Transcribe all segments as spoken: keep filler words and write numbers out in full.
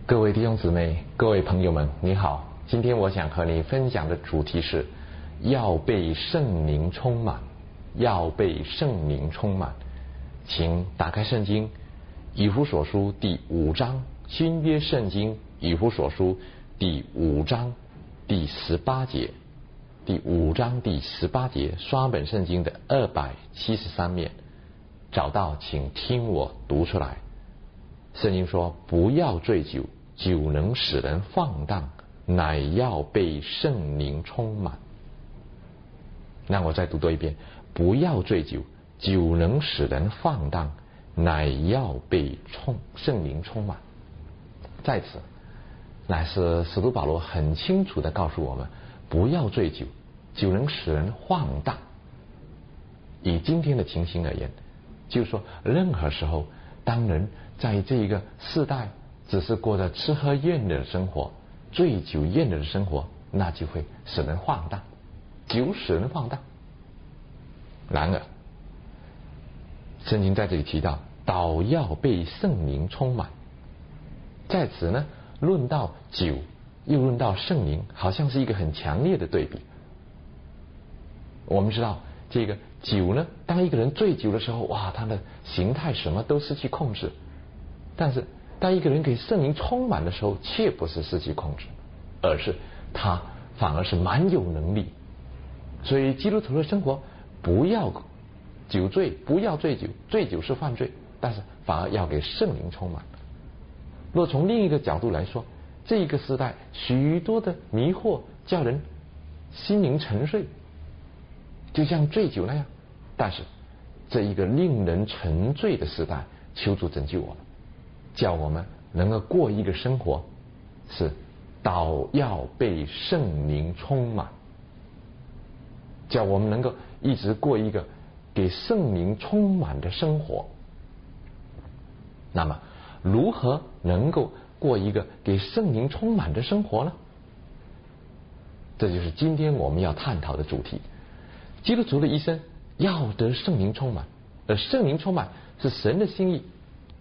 各位弟兄姊妹，各位朋友们，你好。今天我想和你分享的主题是要被圣灵充满，要被圣灵充满。请打开圣经以弗所书第五章，新约圣经以弗所书第五章第十八节，第五章第十八节，双本圣经的二百七十三面，找到请听我读出来。圣经说：不要醉酒，酒能使人放荡，乃要被圣灵充满。让我再读多一遍：不要醉酒，酒能使人放荡，乃要被充圣灵充满。在此，乃是使徒保罗很清楚地告诉我们，不要醉酒，酒能使人放荡。以今天的情形而言，就是说，任何时候，当人在这个世代只是过着吃喝宴乐的生活，醉酒宴乐的生活，那就会使人放荡，酒使人放荡。然而圣经在这里提到，倒要被圣灵充满。在此呢，论到酒又论到圣灵，好像是一个很强烈的对比。我们知道这个酒呢，当一个人醉酒的时候，哇，他的形态什么都失去控制。但是当一个人给圣灵充满的时候，却不是失去控制，而是他反而是蛮有能力。所以基督徒的生活不要酒醉，不要醉酒，醉酒是犯罪，但是反而要给圣灵充满。若从另一个角度来说，这一个时代许多的迷惑叫人心灵沉睡，就像醉酒那样。但是这一个令人沉醉的时代，求主拯救我们，叫我们能够过一个生活是倒要被圣灵充满，叫我们能够一直过一个给圣灵充满的生活。那么如何能够过一个给圣灵充满的生活呢？这就是今天我们要探讨的主题。基督徒的一生要得圣灵充满，而圣灵充满是神的心意。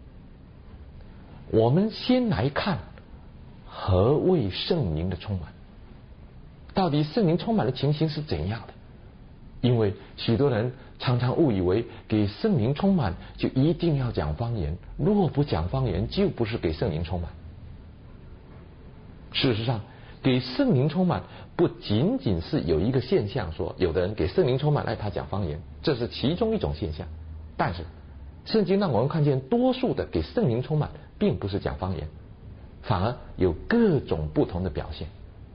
我们先来看何谓圣灵的充满，到底圣灵充满的情形是怎样的？因为许多人常常误以为给圣灵充满就一定要讲方言，若不讲方言就不是给圣灵充满。事实上，给圣灵充满不仅仅是有一个现象，说有的人给圣灵充满，哎，他讲方言，这是其中一种现象。但是圣经让我们看见，多数的给圣灵充满并不是讲方言，反而有各种不同的表现。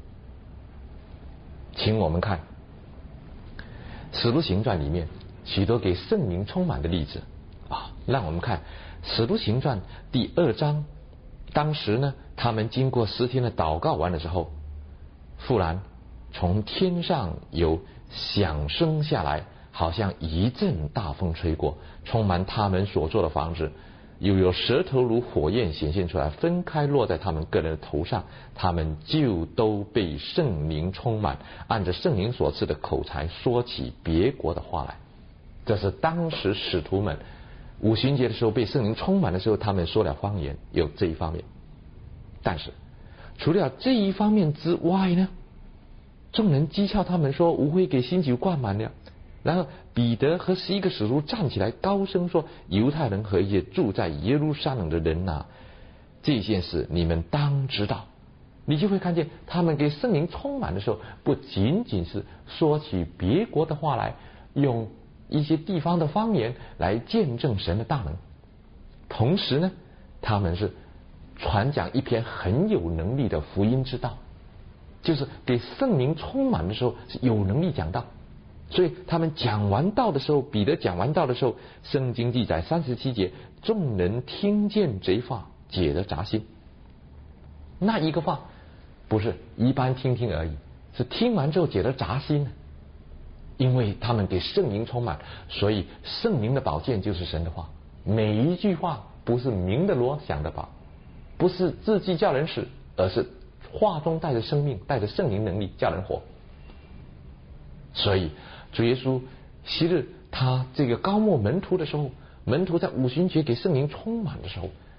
请我们看使徒行传里面许多给圣灵充满的例子啊，让我们看使徒行传第二章。当时呢，他们经过十天的祷告完了之后，忽然从天上有响声下来，好像一阵大风吹过，充满他们所做的房子，又有舌头如火焰显现出来，分开落在他们个人的头上，他们就都被圣灵充满，按着圣灵所赐的口才说起别国的话来。这是当时使徒们五旬节的时候被圣灵充满的时候，他们说了方言，有这一方面。但是除了这一方面之外呢，众人讥诮他们说，无非给新酒灌满了。然后彼得和十一个使徒站起来高声说，犹太人和一些住在耶路撒冷的人啊，这件事你们当知道。你就会看见他们给圣灵充满的时候，不仅仅是说起别国的话来，用一些地方的方言来见证神的大能，同时呢，他们是传讲一篇很有能力的福音之道，就是给圣灵充满的时候是有能力讲道。所以他们讲完道的时候，彼得讲完道的时候，圣经记载三十七节，众人听见这话，解得扎心。那一个话不是一般听听而已，是听完之后解得扎心。因为他们给圣灵充满，所以圣灵的宝剑就是神的话，每一句话不是明的罗想的宝，不是字迹叫人死，而是话中带着生命，带着圣灵能力叫人活。所以主耶稣昔日他这个高莫门徒的时候，门徒在五旬节给圣灵充满的时候，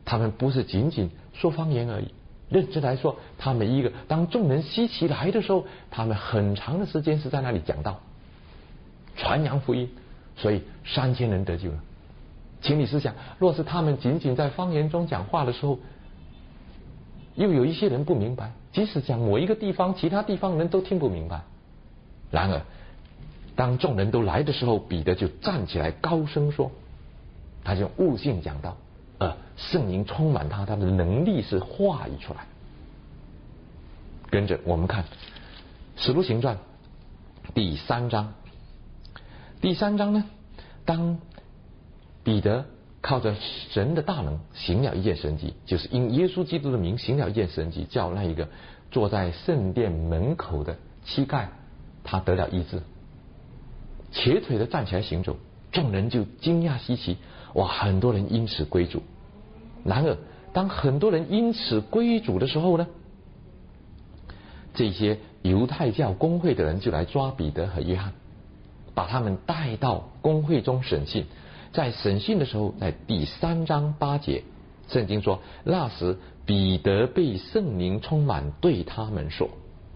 他们不是仅仅说方言而已。认真来说，他们一个当众人稀奇来的时候，他们很长的时间是在那里讲道、传扬福音，所以三千人得救了。请你思想，若是他们仅仅在方言中讲话的时候，又有一些人不明白，即使讲某一个地方，其他地方人都听不明白。然而当众人都来的时候，彼得就站起来高声说，他就用悟性讲道，而圣灵充满他，他的能力是话语出来。跟着我们看使徒行传第三章。第三章呢，当彼得靠着神的大能行了一件神迹，就是因耶稣基督的名行了一件神迹，叫那一个坐在圣殿门口的乞丐他得了医治，瘸腿的站起来行走，众人就惊讶稀奇，哇，很多人因此归主。然而当很多人因此归主的时候呢，这些犹太教公会的人就来抓彼得和约翰，把他们带到公会中审讯。在审讯的时候，在第三章八节，圣经说，那时彼得被圣灵充满，对他们说，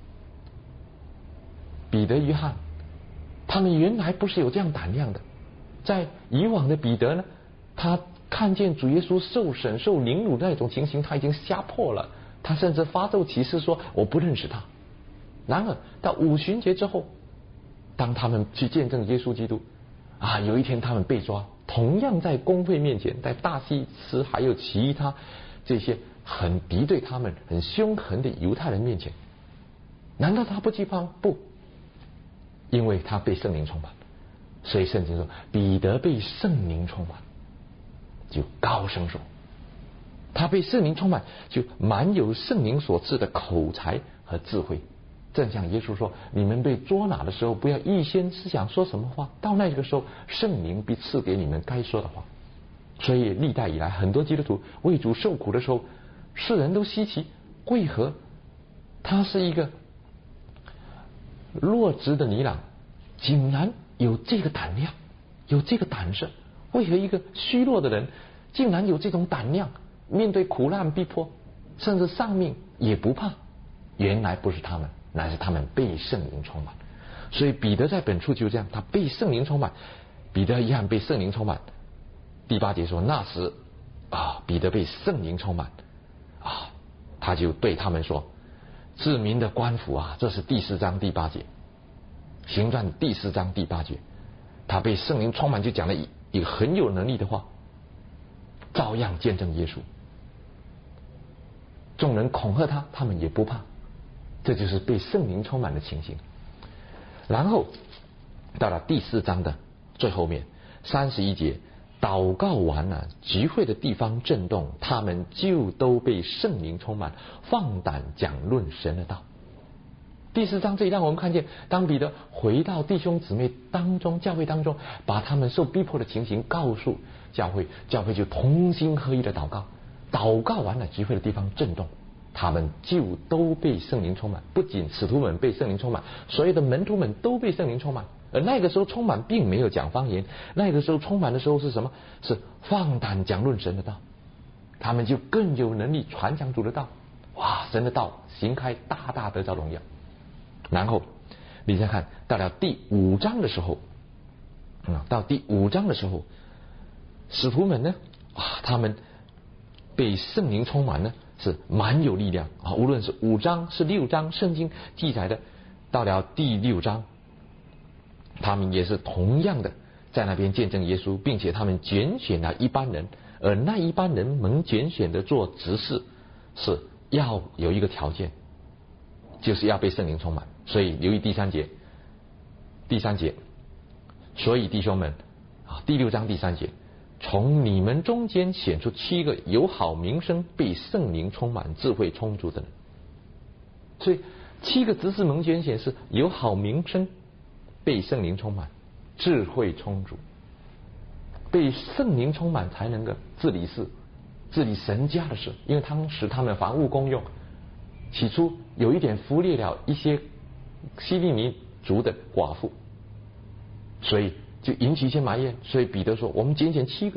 彼得、约翰他们原来不是有这样胆量的。在以往的彼得呢，他看见主耶稣受审受凌辱的那种情形，他已经吓破了，他甚至发咒起誓说我不认识他。然而到五旬节之后，当他们去见证耶稣基督啊，有一天他们被抓，同样在公会面前，在大祭司还有其他这些很敌对他们很凶狠的犹太人面前，难道他不惧怕吗？不，因为他被圣灵充满。所以圣经说彼得被圣灵充满，就高声说，他被圣灵充满，就满有圣灵所赐的口才和智慧。正像耶稣说，你们被捉拿的时候，不要预先思想说什么话，到那个时候圣灵必赐给你们该说的话。所以历代以来，很多基督徒为主受苦的时候，世人都稀奇，为何他是一个弱智的尼朗，竟然有这个胆量，有这个胆识？为何一个虚弱的人竟然有这种胆量，面对苦难逼迫，甚至丧命也不怕？原来不是他们，乃是他们被圣灵充满。所以彼得在本处就这样，他被圣灵充满。彼得一样被圣灵充满。第八节说，那时啊，彼得被圣灵充满啊，他就对他们说，治民的官府啊，这是第四章第八节，行传第四章第八节，他被圣灵充满，就讲了一一个很有能力的话，照样见证耶稣。众人恐吓他，他们也不怕，这就是被圣灵充满的情形。然后到了第四章的最后面三十一节，祷告完了，聚会的地方震动，他们就都被圣灵充满，放胆讲论神的道。第四章这里让我们看见，当彼得回到弟兄姊妹当中，教会当中，把他们受逼迫的情形告诉教会，教会就同心合一的祷告。祷告完了，聚会的地方震动，他们就都被圣灵充满。不仅使徒们被圣灵充满，所有的门徒们都被圣灵充满。而那个时候充满并没有讲方言，那个时候充满的时候是什么？是放胆讲论神的道。他们就更有能力传讲主的道。哇，神的道行开，大大得着荣耀。然后你再看到了第五章的时候，嗯，到第五章的时候，使徒们呢，啊，他们被圣灵充满呢，是蛮有力量啊。无论是五章是六章，圣经记载的，到了第六章，他们也是同样的在那边见证耶稣，并且他们拣选了一班人，而那一班人蒙拣选的做执事，是要有一个条件，就是要被圣灵充满。所以留意第三节，第三节，所以弟兄们啊，第六章第三节，从你们中间选出七个有好名声、被圣灵充满、智慧充足的人。所以七个执事蒙拣选是有好名声、被圣灵充满、智慧充足。被圣灵充满才能够治理事，治理神家的事，因为他们使他们房屋公用。起初有一点忽略了一些希利尼族的寡妇，所以就引起一些埋怨。所以彼得说，我们拣选七个人，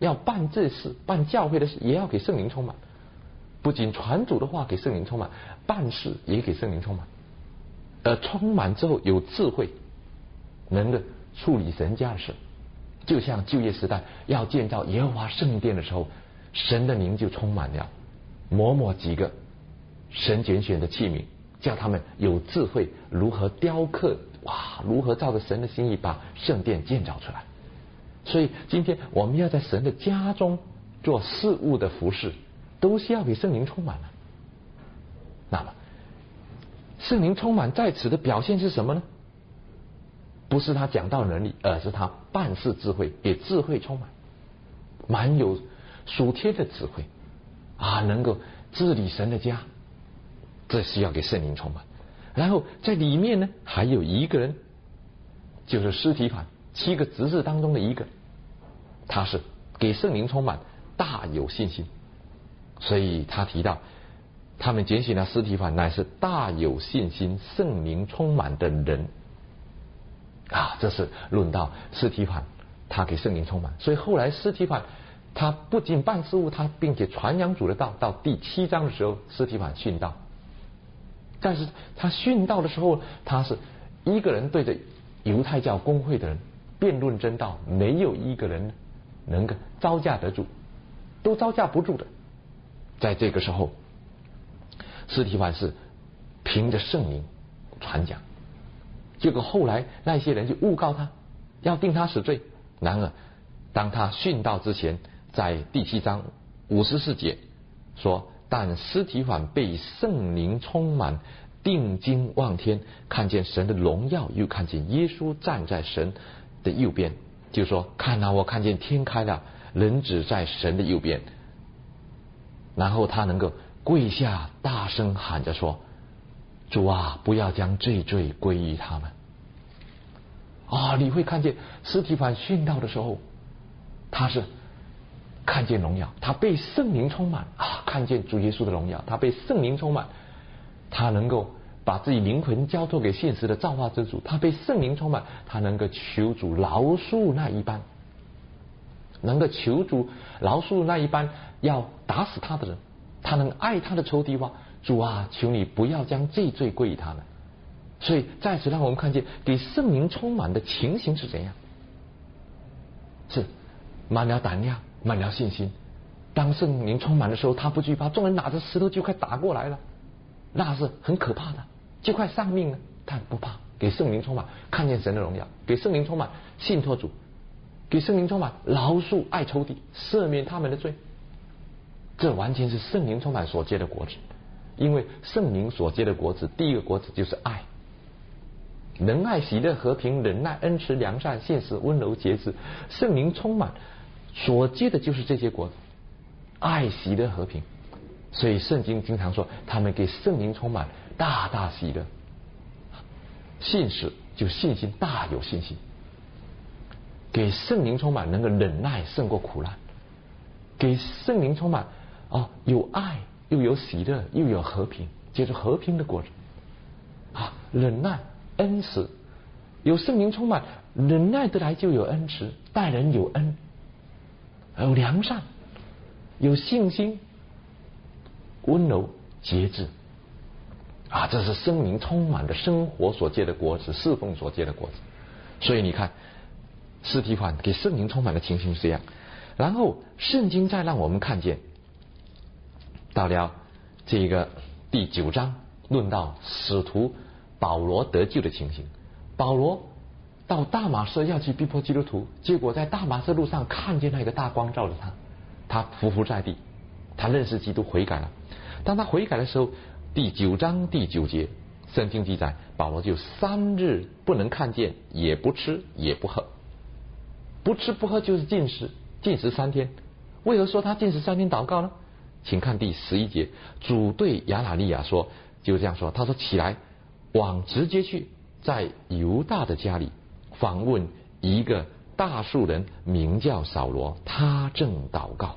要办这事，办教会的事，也要给圣灵充满。不仅传主的话给圣灵充满，办事也给圣灵充满。而充满之后有智慧，能够处理神家的事。就像旧约时代要建造耶和华圣殿的时候，神的灵就充满了某某几个神拣选的器皿，叫他们有智慧如何雕刻，哇，如何照着神的心意把圣殿建造出来。所以今天我们要在神的家中做事物的服事，都是要给圣灵充满的。那么圣灵充满在此的表现是什么呢？不是他讲道能力，而是他办事智慧，给智慧充满，满有属天的智慧啊，能够治理神的家，这是要给圣灵充满。然后在里面呢，还有一个人，就是司提反，七个执事当中的一个，他是给圣灵充满，大有信心。所以他提到，他们拣选了司提反，乃是大有信心、圣灵充满的人啊。这是论到司提反，他给圣灵充满。所以后来司提反他不仅办事务，他并且传扬主的道。到第七章的时候，司提反殉道。但是他殉道的时候，他是一个人对着犹太教公会的人辩论真道，没有一个人能够招架得住，都招架不住的。在这个时候，司提反是凭着圣灵传讲，结果后来那些人就诬告他，要定他死罪。然而当他殉道之前，在第七章五十四节说，但司提反被圣灵充满，定睛望天，看见神的荣耀，又看见耶稣站在神的右边，就说，看啊，我看见天开了，人子在神的右边。然后他能够跪下大声喊着说，主啊，不要将这罪归于他们。啊，你会看见司提反殉道的时候，他是看见荣耀，他被圣灵充满啊，看见主耶稣的荣耀，他被圣灵充满，他能够把自己灵魂交托给信实的造化之主，他被圣灵充满，他能够求主饶恕那一般，能够求主饶恕那一般要打死他的人，他能爱他的仇敌吗？主啊，求你不要将这罪归于他们。所以在此让我们看见给圣灵充满的情形是怎样，是满了胆量，满了信心。当圣灵充满的时候，他不惧怕，众人拿着石头就快打过来了，那是很可怕的，就快丧命了，他不怕。给圣灵充满，看见神的荣耀，给圣灵充满，信托主，给圣灵充满，饶恕爱仇敌，赦免他们的罪。这完全是圣灵充满所结的果子。因为圣灵所结的果子，第一个果子就是爱，仁爱、喜乐、和平、忍耐、恩慈、良善、信实、温柔、节制。圣灵充满所结的就是这些果子，爱、喜乐、和平。所以圣经经常说，他们给圣灵充满，大大喜乐。信实就信心，大有信心。给圣灵充满，能够忍耐胜过苦难。给圣灵充满，哦，有爱，又有喜乐，又有和平，就是和平的果子啊，忍耐、恩慈。有圣灵充满，忍耐得来就有恩慈，待人有恩，有良善，有信心，温柔、节制啊，这是圣灵充满的生活所结的果子，侍奉所结的果子。所以你看，司提反给圣灵充满的情形是这样。然后圣经再让我们看见，到了这个第九章，论到使徒保罗得救的情形。保罗到大马色要去逼迫基督徒，结果在大马色路上看见那个大光照着他，他匍匐在地，他认识基督，悔改了。当他悔改的时候，第九章第九节圣经记载，保罗就三日不能看见，也不吃也不喝。不吃不喝就是禁食，禁食三天。为何说他禁食三天祷告呢？请看第十一节，主对亚拿利亚说，就这样说，他说，起来，往直接去，在犹大的家里访问一个大数人，名叫扫罗，他正祷告。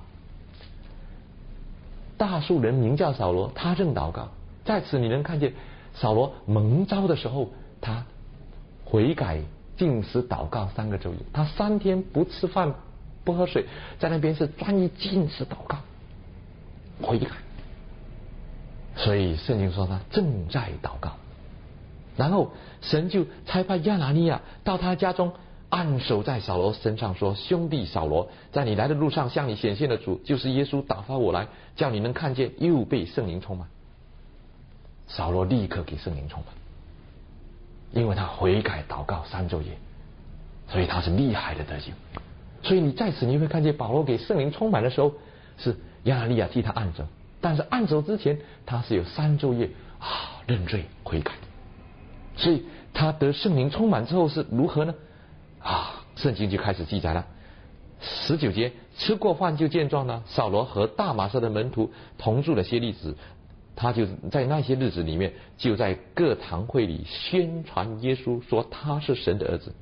大数人名叫扫罗，他正祷告。在此你能看见扫罗蒙召的时候，他悔改、禁食、祷告三个昼夜，他三天不吃饭不喝水，在那边是专一禁食祷告悔改。所以圣经说他正在祷告，然后神就差派亚拿尼亚到他家中，按手在扫罗身上说：兄弟扫罗，在你来的路上向你显现的主就是耶稣打发我来，叫你能看见，又被圣灵充满。扫罗立刻给圣灵充满，因为他悔改祷告三昼夜，所以他是厉害的得救。所以你在此你会看见保罗给圣灵充满的时候，是亚拿尼亚替他按手，但是按手之前他是有三昼夜啊认罪悔改。所以他得圣灵充满之后是如何呢？啊，圣经就开始记载了。十九节，吃过饭就健壮了。扫罗和大马色的门徒同住了些日子，他就在那些日子里面，就在各堂会里宣传耶稣，说他是神的儿子。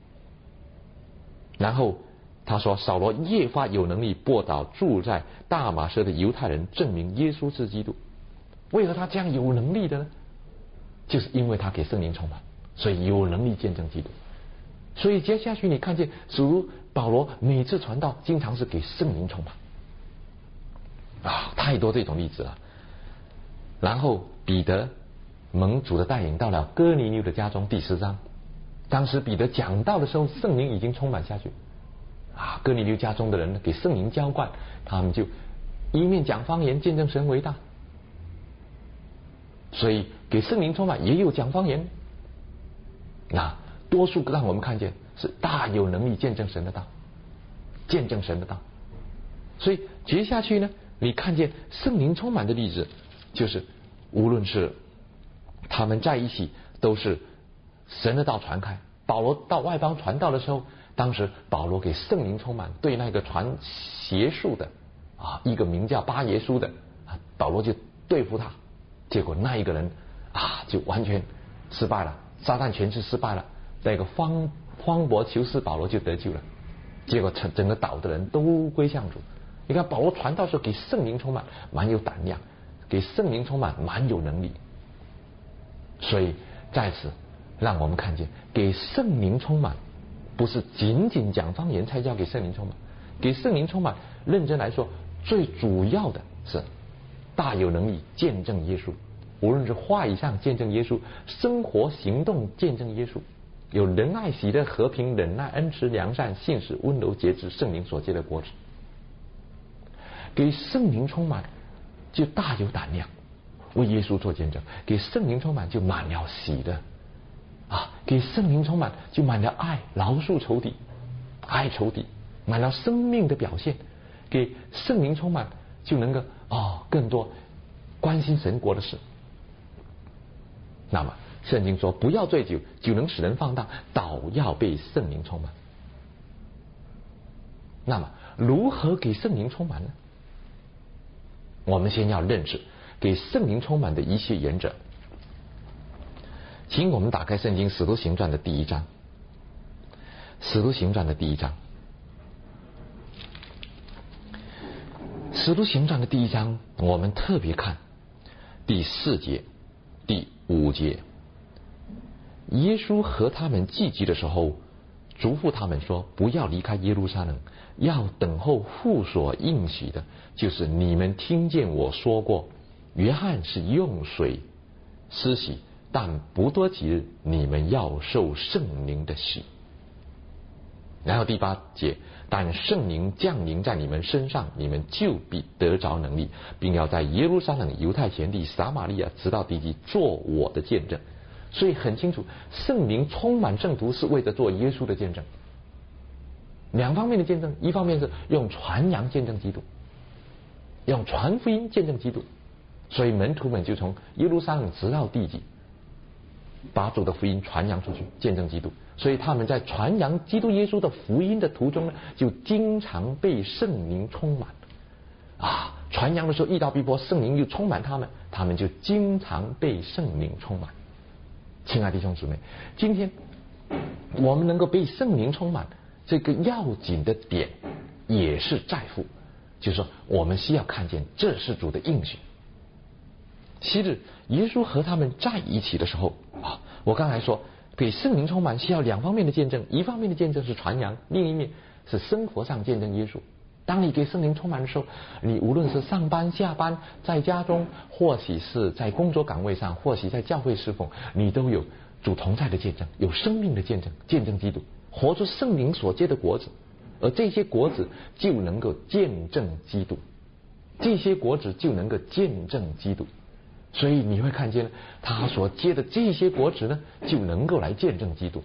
然后他说，扫罗越发有能力驳倒住在大马色的犹太人，证明耶稣是基督。为何他这样有能力的呢？就是因为他给圣灵充满，所以有能力见证基督。所以接下去你看见属如保罗每次传道经常是给圣灵充满啊，太多这种例子了。然后彼得蒙主的带领到了哥尼流的家中，第十章，当时彼得讲道的时候，圣灵已经充满下去啊，哥尼流家中的人给圣灵浇灌，他们就一面讲方言见证神为大。所以给圣灵充满也有讲方言，那多数让我们看见是大有能力见证神的道，见证神的道。所以接下去呢，你看见圣灵充满的例子，就是无论是他们在一起都是神的道传开。保罗到外邦传道的时候，当时保罗给圣灵充满，对那个传邪术的啊，一个名叫巴耶稣的啊，保罗就对付他，结果那一个人啊就完全失败了，撒旦全是失败了。那个方方伯求士保罗就得救了，结果整整个岛的人都归向主。你看保罗传道时候给圣灵充满，蛮有胆量，给圣灵充满蛮有能力。所以在此让我们看见，给圣灵充满不是仅仅讲方言才叫给圣灵充满，给圣灵充满认真来说，最主要的是大有能力见证耶稣，无论是话语上见证耶稣，生活行动见证耶稣，有仁爱喜乐和平忍耐恩慈良善信实温柔节制圣灵所结的果子。给圣灵充满就大有胆量为耶稣做见证，给圣灵充满就满了喜乐啊，给圣灵充满就满了爱，饶恕仇敌，爱仇敌，满了生命的表现。给圣灵充满就能够哦更多关心神国的事。那么圣经说，不要醉酒，酒能使人放荡，倒要被圣灵充满。那么如何给圣灵充满呢？我们先要认识给圣灵充满的一切原则。请我们打开圣经使徒行传的第一章，使徒行传的第一章，使徒行传的第一章，我们特别看第四节、第五节。耶稣和他们聚集的时候，嘱咐他们说，不要离开耶路撒冷，要等候父所应许的，就是你们听见我说过，约翰是用水施洗，但不多几日，你们要受圣灵的洗。然后第八节，但圣灵降临在你们身上，你们就必得着能力，并要在耶路撒冷、犹太全地、撒玛利亚直到地极做我的见证。所以很清楚，圣灵充满圣徒是为着做耶稣的见证。两方面的见证，一方面是用传扬见证基督，用传福音见证基督。所以门徒们就从耶路撒冷直到地极，把主的福音传扬出去，见证基督。所以他们在传扬基督耶稣的福音的途中呢，就经常被圣灵充满啊！传扬的时候遇到逼迫，圣灵又充满他们，他们就经常被圣灵充满。亲爱的弟兄姊妹，今天我们能够被圣灵充满，这个要紧的点也是在乎，就是说我们需要看见这是主的应许。昔日耶稣和他们在一起的时候啊，我刚才说给圣灵充满需要两方面的见证，一方面的见证是传扬，另一面是生活上见证耶稣。当你给圣灵充满的时候，你无论是上班下班，在家中，或许是在工作岗位上，或许在教会侍奉，你都有主同在的见证，有生命的见证，见证基督，活出圣灵所结的果子，而这些果子就能够见证基督，这些果子就能够见证基督。所以你会看见他所结的这些果子呢，就能够来见证基督。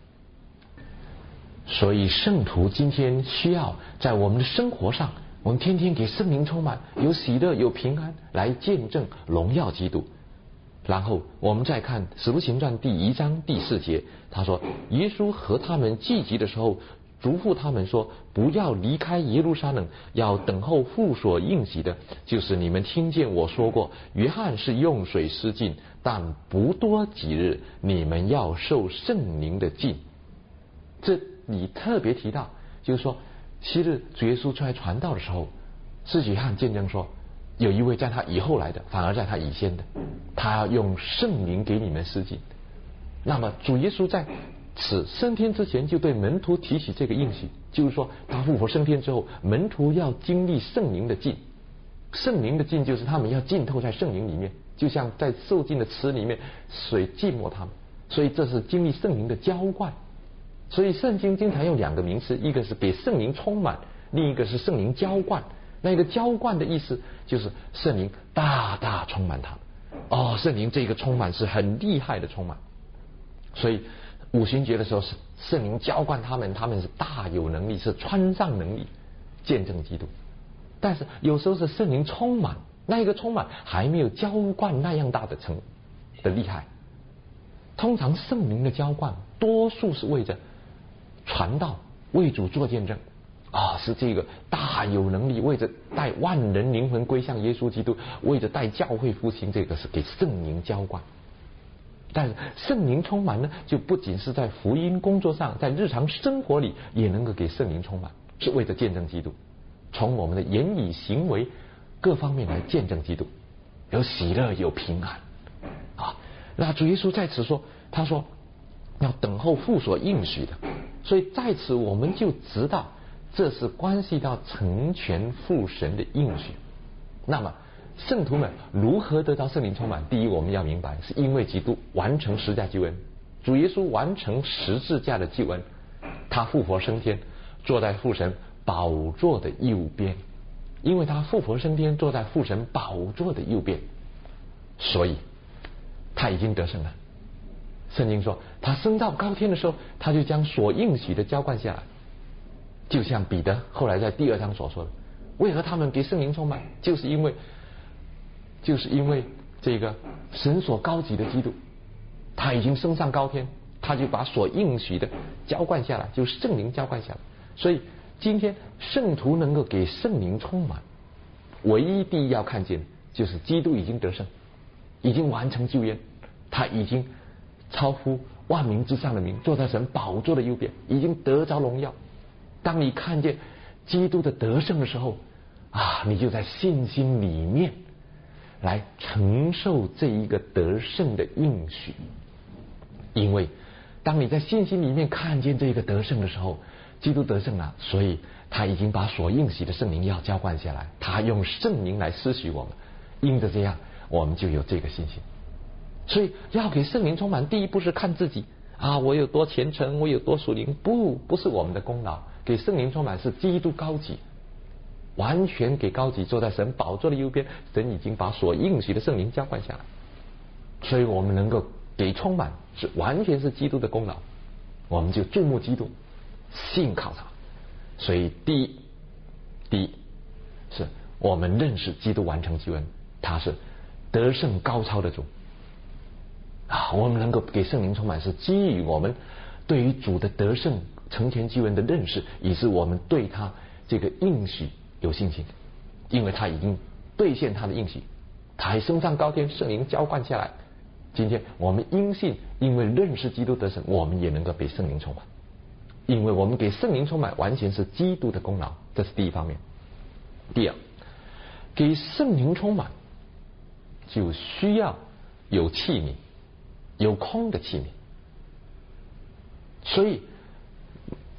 所以圣徒今天需要在我们的生活上，我们天天给圣灵充满，有喜乐有平安，来见证荣耀基督。然后我们再看使徒行传第一章第四节，他说耶稣和他们聚集的时候，嘱咐他们说，不要离开耶路撒冷，要等候父所应许的，就是你们听见我说过，约翰是用水施浸，但不多几日，你们要受圣灵的浸。这里特别提到，就是说昔日主耶稣出来传道的时候，施洗约翰见证说，有一位在他以后来的，反而在他以先的，他要用圣灵给你们施浸。那么主耶稣在此升天之前就对门徒提起这个应许，就是说他复活升天之后，门徒要经历圣灵的浸。圣灵的浸就是他们要浸透在圣灵里面，就像在受浸的池里面水浸没他们，所以这是经历圣灵的浇灌。所以圣经经常用两个名词，一个是给圣灵充满，另一个是圣灵浇灌。那个浇灌的意思就是圣灵大大充满他们。哦，圣灵这个充满是很厉害的充满。所以五旬节的时候是圣灵浇灌他们，他们是大有能力，是穿上能力见证基督。但是有时候是圣灵充满，那一个充满还没有浇灌那样大的成的厉害。通常圣灵的浇灌多数是为着传道，为主做见证啊，是这个大有能力，为着带万人灵魂归向耶稣基督，为着带教会复兴，这个是给圣灵浇灌。但是圣灵充满呢，就不仅是在福音工作上，在日常生活里也能够给圣灵充满，是为着见证基督，从我们的言语行为各方面来见证基督，有喜乐有平安啊。那主耶稣在此说，他说要等候父所应许的，所以在此我们就知道这是关系到成全父神的应许。那么圣徒们如何得到圣灵充满？第一，我们要明白，是因为基督完成十架救恩，主耶稣完成十字架的救恩，他复活升天，坐在父神宝座的右边。因为他复活升天，坐在父神宝座的右边，所以他已经得胜了。圣经说，他升到高天的时候，他就将所应许的浇灌下来。就像彼得后来在第二章所说的，为何他们给圣灵充满？就是因为就是因为这个神所高举的基督，他已经升上高天，他就把所应许的浇灌下来，就是圣灵浇灌下来。所以今天圣徒能够给圣灵充满，唯一第一要看见就是基督已经得胜，已经完成救恩，他已经超乎万民之上的名，坐在神宝座的右边，已经得着荣耀。当你看见基督的得胜的时候啊，你就在信心里面来承受这一个得胜的应许。因为当你在信心里面看见这一个得胜的时候，基督得胜了，所以他已经把所应许的圣灵要浇灌下来，他用圣灵来施许我们，因着这样我们就有这个信心。所以要给圣灵充满，第一步是看自己啊，我有多虔诚，我有多属灵，不不是我们的功劳。给圣灵充满是基督高举，完全给高举，坐在神宝座的右边，神已经把所应许的圣灵浇灌下来，所以我们能够给充满是完全是基督的功劳，我们就注目基督，信靠他。所以第一第一是我们认识基督完成救恩，他是得胜高超的主啊。我们能够给圣灵充满是基于我们对于主的得胜成全救恩的认识，以致我们对他这个应许有信心，因为他已经兑现他的应许，他还升上高天，圣灵浇灌下来。今天我们因信，因为认识基督得胜，我们也能够被圣灵充满，因为我们给圣灵充满完全是基督的功劳，这是第一方面。第二，给圣灵充满就需要有器皿，有空的器皿。所以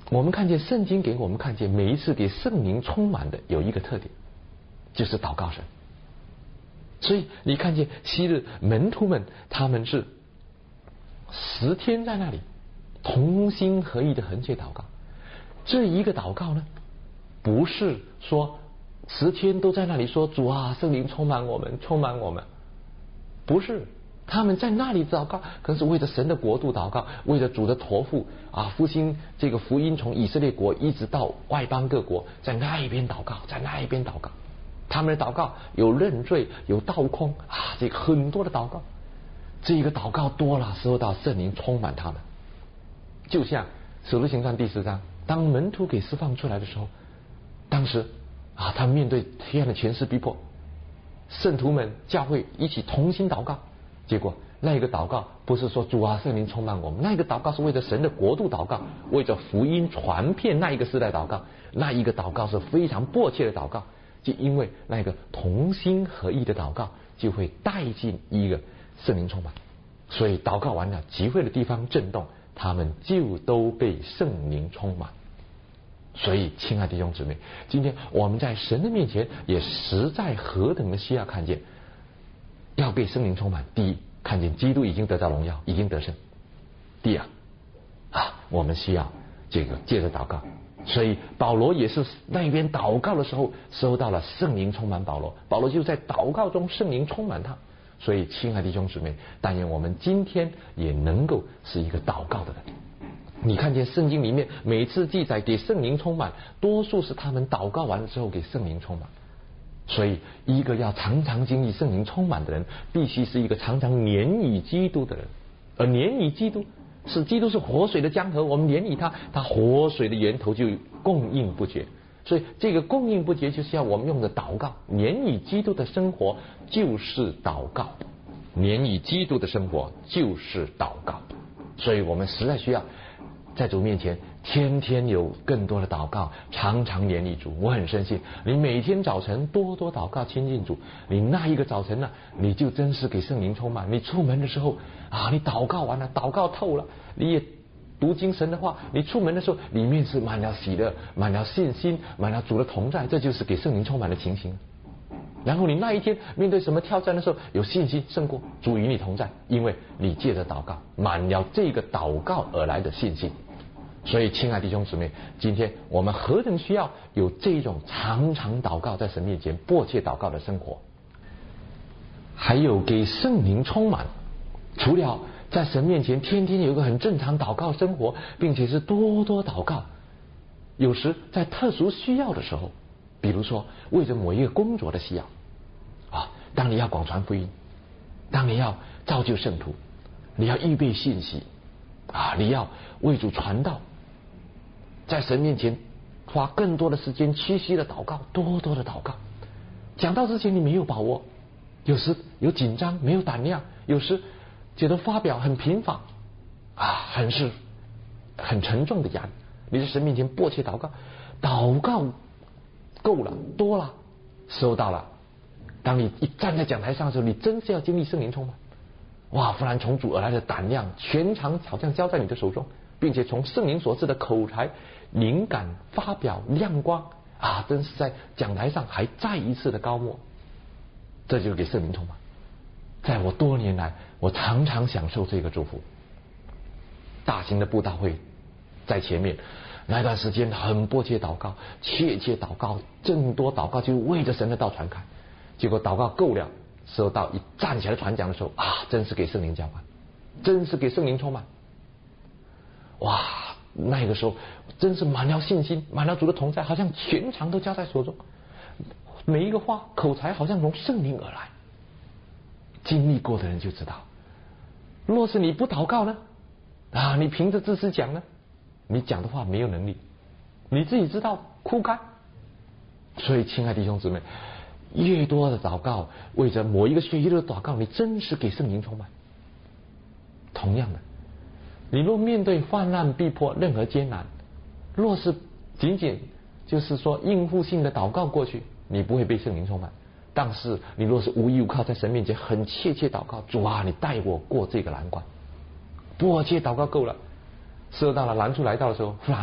我们看见圣经给我们看见，每一次给圣灵充满的有一个特点，就是祷告神。所以你看见昔日门徒们，他们是十天在那里同心合意的横切祷告。这一个祷告呢，不是说十天都在那里说主啊，圣灵充满我们，充满我们，不是。他们在那里祷告，可是为着神的国度祷告，为着主的托付啊，复兴这个福音从以色列国一直到外邦各国，在那一边祷告，在那一边祷告。他们的祷告有认罪，有倒空啊，这个很多的祷告。这个祷告多了，时候到圣灵充满他们。就像使徒行传第十章，当门徒给释放出来的时候，当时啊，他们面对黑暗的权势逼迫，圣徒们教会一起同心祷告。结果那一个祷告不是说主啊，圣灵充满我们，那一个祷告是为着神的国度祷告，为着福音传遍那一个时代祷告。那一个祷告是非常迫切的祷告，就因为那个同心合意的祷告就会带进一个圣灵充满。所以祷告完了，集会的地方震动，他们就都被圣灵充满。所以亲爱的弟兄姊妹，今天我们在神的面前也实在何等的需要看见要被圣灵充满。第一，看见基督已经得到荣耀，已经得胜。第二啊，我们需要这个借着祷告。所以保罗也是那边祷告的时候收到了圣灵充满保罗，保罗就在祷告中圣灵充满他。所以亲爱的弟兄姊妹，但愿我们今天也能够是一个祷告的人。你看见圣经里面每次记载给圣灵充满，多数是他们祷告完之后给圣灵充满。所以一个要常常经历圣灵充满的人，必须是一个常常黏以基督的人。而黏以基督是基督是活水的江河，我们黏以他，他活水的源头就供应不绝。所以这个供应不绝就是要我们用的祷告。黏以基督的生活就是祷告，黏以基督的生活就是祷告。所以我们实在需要在主面前天天有更多的祷告，常常黏你主。我很深信，你每天早晨多多祷告亲近主，你那一个早晨呢、啊，你就真是给圣灵充满。你出门的时候啊，你祷告完了，祷告透了，你也读经神的话，你出门的时候里面是满了喜乐，满了信心，满了主的同在，这就是给圣灵充满的情形。然后你那一天面对什么挑战的时候，有信心胜过，主与你同在，因为你借着祷告满了这个祷告而来的信心。所以亲爱的弟兄姊妹，今天我们何等需要有这种常常祷告在神面前迫切祷告的生活。还有给圣灵充满，除了在神面前天天有一个很正常祷告生活，并且是多多祷告，有时在特殊需要的时候，比如说为着某一个工作的需要啊，当你要广传福音，当你要造就圣徒，你要预备信息啊，你要为主传道，在神面前花更多的时间屈膝的祷告，多多的祷告。讲道之前你没有把握，有时有紧张，没有胆量，有时觉得发表很贫乏啊，很是很沉重的压力。你在神面前迫切祷告，祷告够了，多了，收到了。当你一站在讲台上的时候，你真是要经历圣灵充满。哇！忽然从主而来的胆量，全场好像交在你的手中，并且从圣灵所赐的口才、灵感、发表、亮光啊，真是在讲台上还再一次的高莫。这就是给圣灵充满。在我多年来，我常常享受这个祝福。大型的布道会在前面，那段时间很迫切祷告，切切祷告，更多祷告，就为着神的道传开。结果祷告够了，时候到一站起来传讲的时候啊，真是给圣灵浇灌，真是给圣灵充满。哇！那个时候真是满了信心，满了主的同在，好像全场都交在手中。每一个话口才好像从圣灵而来。经历过的人就知道，若是你不祷告呢啊，你凭着知识讲呢，你讲的话没有能力，你自己知道枯干。所以亲爱的弟兄姊妹，越多的祷告，为着某一个学业的祷告，你真是给圣灵充满。同样的，你若面对患难逼迫任何艰难，若是仅仅就是说应付性的祷告过去，你不会被圣灵充满。但是你若是无依无靠，在神面前很切切祷告，主啊，你带我过这个难关，迫切祷告够了，时候到了，难处来到的时候，忽然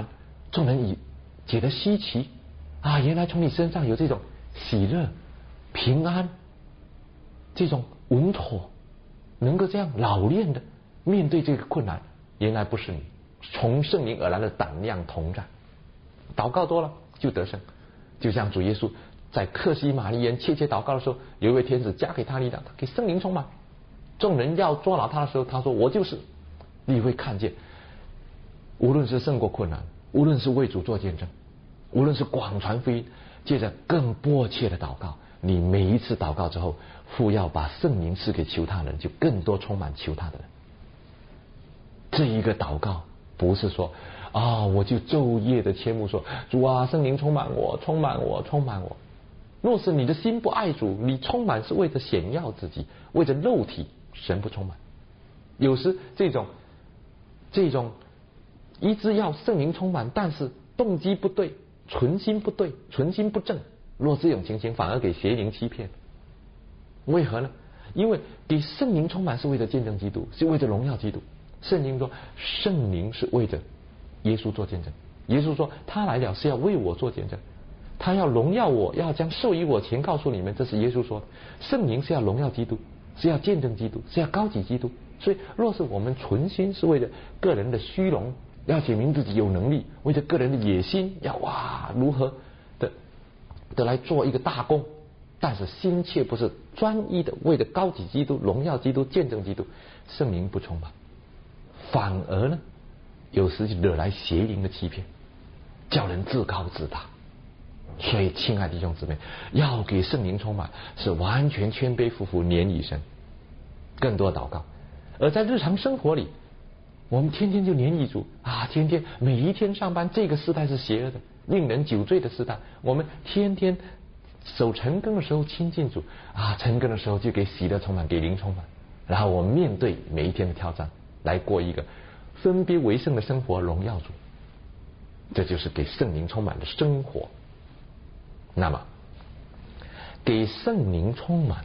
众人以觉得稀奇啊，原来从你身上有这种喜乐、平安，这种稳妥，能够这样老练的面对这个困难，原来不是你从圣灵而来的胆量同在。祷告多了就得胜，就像主耶稣在客西马尼园切切祷告的时候，有一位天使加给他力量，他给圣灵充满。众人要捉拿他的时候，他说我就是。你会看见，无论是胜过困难，无论是为主做见证，无论是广传福音，接着更迫切的祷告，你每一次祷告之后，父要把圣灵赐给求他的人，就更多充满求他的人。这一个祷告不是说啊，我就昼夜的切慕说，主啊，圣灵充满我，充满我，充满我。若是你的心不爱主，你充满是为着显耀自己，为着肉体，神不充满。有时这种这种一直要圣灵充满，但是动机不对，存心不对，存心不正，若这种情形反而给邪灵欺骗。为何呢？因为给圣灵充满是为了见证基督，是为了荣耀基督。圣经说圣灵是为着耶稣做见证，耶稣说他来了是要为我做见证，他要荣耀我，要将授予我钱告诉你们，这是耶稣说的。圣灵是要荣耀基督，是要见证基督，是要高举基督。所以若是我们存心是为了个人的虚荣，要显明自己有能力，为了个人的野心，要哇如何的的来做一个大功，但是心切不是专一的为了高举基督、荣耀基督、见证基督，圣灵不充满，反而呢有时惹来邪灵的欺骗，叫人自高自大。所以亲爱的弟兄姊妹，要给圣灵充满，是完全谦卑服服，黏以神，更多祷告。而在日常生活里，我们天天就黏以主啊，天天每一天上班，这个时代是邪恶的，令人酒醉的时代，我们天天守晨更的时候亲近主啊，晨更的时候就给喜乐充满，给灵充满，然后我们面对每一天的挑战，来过一个分别为圣的生活，荣耀主。这就是给圣灵充满的生活。那么给圣灵充满，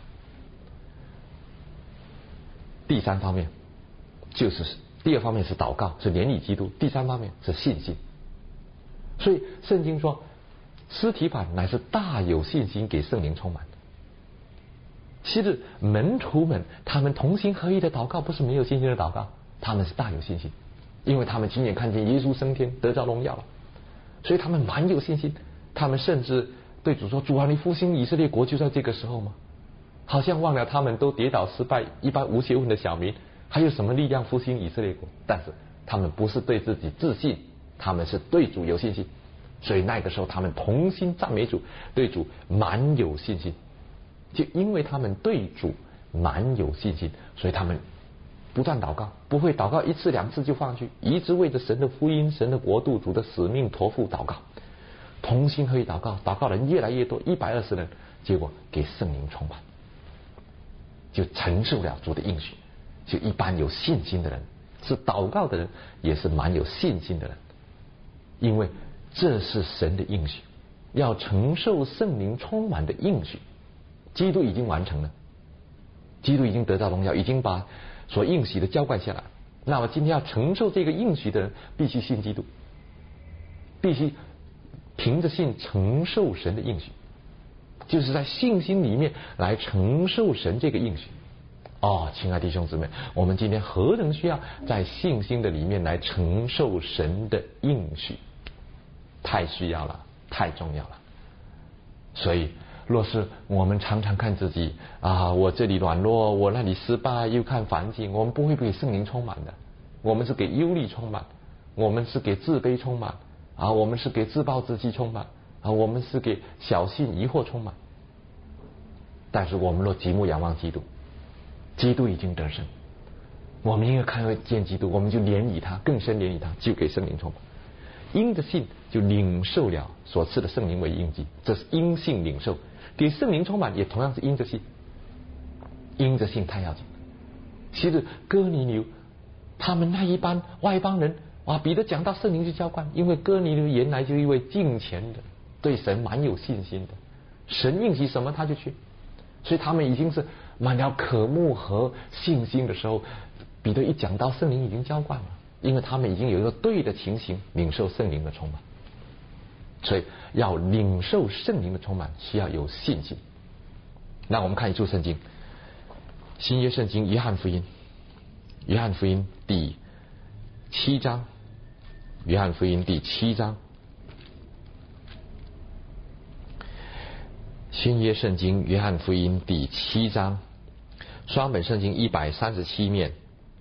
第三方面就是第二方面是祷告，是怜悯基督，第三方面是信心。所以圣经说司提反乃是大有信心给圣灵充满。昔日门徒们他们同心合一的祷告不是没有信心的祷告，他们是大有信心，因为他们亲眼看见耶稣升天得着荣耀了，所以他们蛮有信心。他们甚至对主说，主啊，你复兴以色列国就在这个时候吗？好像忘了他们都跌倒失败，一般无学问的小民还有什么力量复兴以色列国？但是他们不是对自己自信，他们是对主有信心。所以那个时候他们同心赞美主，对主蛮有信心。就因为他们对主蛮有信心，所以他们不断祷告，不会祷告一次两次就放弃，一直为着神的福音、神的国度、主的使命托付祷告，同心合意祷告，祷告人越来越多，一百二十人，结果给圣灵充满，就承受了主的应许。就一般有信心的人，是祷告的人，也是蛮有信心的人，因为这是神的应许，要承受圣灵充满的应许。基督已经完成了，基督已经得到荣耀，已经把所应许的浇灌下来。那么今天要承受这个应许的人，必须信基督，必须凭着信承受神的应许，就是在信心里面来承受神这个应许。哦，亲爱的弟兄姊妹，我们今天何等需要在信心的里面来承受神的应许，太需要了，太重要了。所以若是我们常常看自己啊，我这里软弱，我那里失败，又看环境，我们不会被圣灵充满的。我们是给忧虑充满，我们是给自卑充满啊，我们是给自暴自弃充满啊，我们是给小信疑惑充满。但是我们若极目仰望基督，基督已经得胜，我们应该看见基督，我们就怜悯他，更深怜悯他，就给圣灵充满。因着信就领受了所赐的圣灵为印记，这是因信领受。给圣灵充满也同样是因着信，因着信太要紧。其实哥尼流他们那一班外邦人啊，彼得讲到圣灵就浇灌，因为哥尼流原来就一位敬虔的，对神蛮有信心的，神应许什么他就去，所以他们已经是满了渴慕和信心的时候，彼得一讲到圣灵已经浇灌了，因为他们已经有一个对的情形领受圣灵的充满。 所以要领受圣灵的充满，需要有信心。那我们看一处圣经，新约圣经约翰福音，约翰福音第七章，约翰福音第七章，新约圣经约翰福音第七章，双本圣经一百三十七面，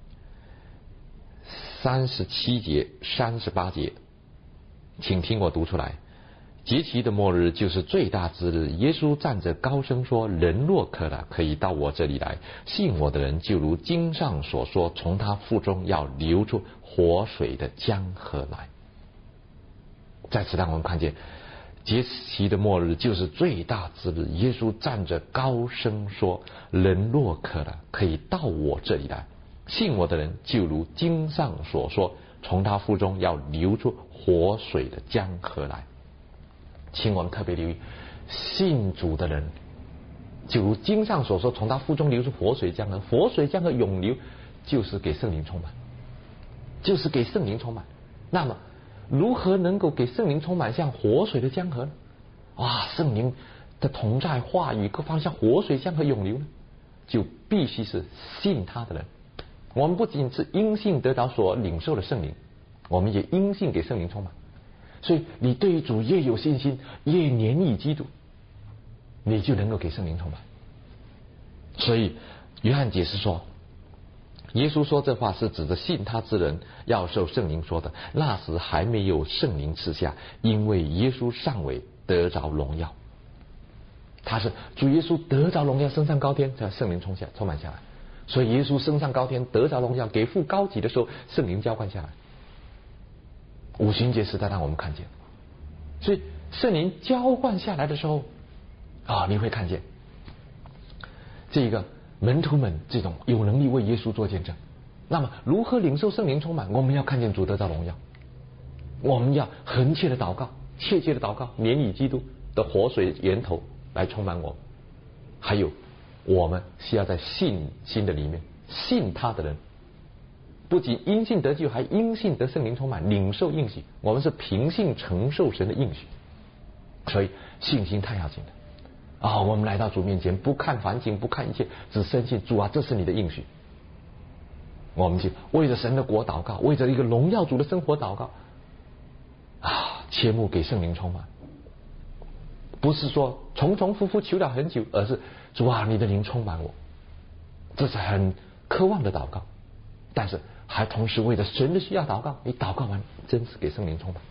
三十七节、三十八节，请听我读出来。节期的末日就是最大之日，耶稣站着高声说：人若渴了，可以到我这里来，信我的人就如经上所说，从他腹中要流出活水的江河来。在此让我们看见节期的末日就是最大之日，耶稣站着高声说：人若渴了，可以到我这里来，信我的人就如经上所说，从他腹中要流出活水的江河来。请我们特别留意，信主的人就如经上所说，从他腹中流出活水江河，活水江河涌流，就是给圣灵充满，就是给圣灵充满。那么如何能够给圣灵充满像活水的江河呢？哇，圣灵的同在话语各方像活水江河涌流呢，就必须是信他的人。我们不仅是因信得着所领受的圣灵，我们也因信给圣灵充满。所以你对于主越有信心，越黏以基督，你就能够给圣灵充满。所以约翰解释说，耶稣说这话是指着信他之人要受圣灵说的，那时还没有圣灵赐下，因为耶稣尚未得着荣耀。他是主耶稣得着荣耀升上高天，才圣灵充下充满下来。所以耶稣升上高天得着荣耀给父高级的时候，圣灵浇灌下来。五旬节时代让我们看见，所以圣灵浇灌下来的时候啊，你会看见这个门徒们这种有能力为耶稣做见证。那么如何领受圣灵充满？我们要看见主得到荣耀，我们要恒切的祷告，切切的祷告，免以基督的活水源头来充满我们。还有我们需要在信心的里面，信他的人不仅因信得救，还因信得圣灵充满，领受应许。我们是凭信承受神的应许，所以信心太要紧了啊！我们来到主面前，不看环境，不看一切，只深信主啊，这是你的应许。我们就为着神的国祷告，为着一个荣耀主的生活祷告啊！切莫给圣灵充满，不是说重重复复求了很久，而是主啊，你的灵充满我，这是很渴望的祷告。但是还同时为着神的需要祷告，你祷告完真是给圣灵充满。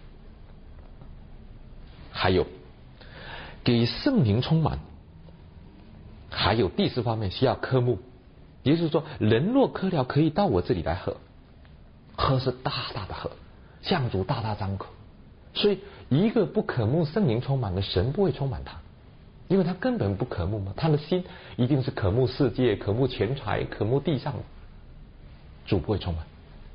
还有给圣灵充满，还有第四方面需要渴慕。也就是说，人若渴了，可以到我这里来喝。喝是大大的喝，向主大大张口。所以一个不渴慕圣灵充满的，神不会充满他，因为他根本不渴慕嘛，他的心一定是渴慕世界、渴慕钱财、渴慕地上的。主不会充满，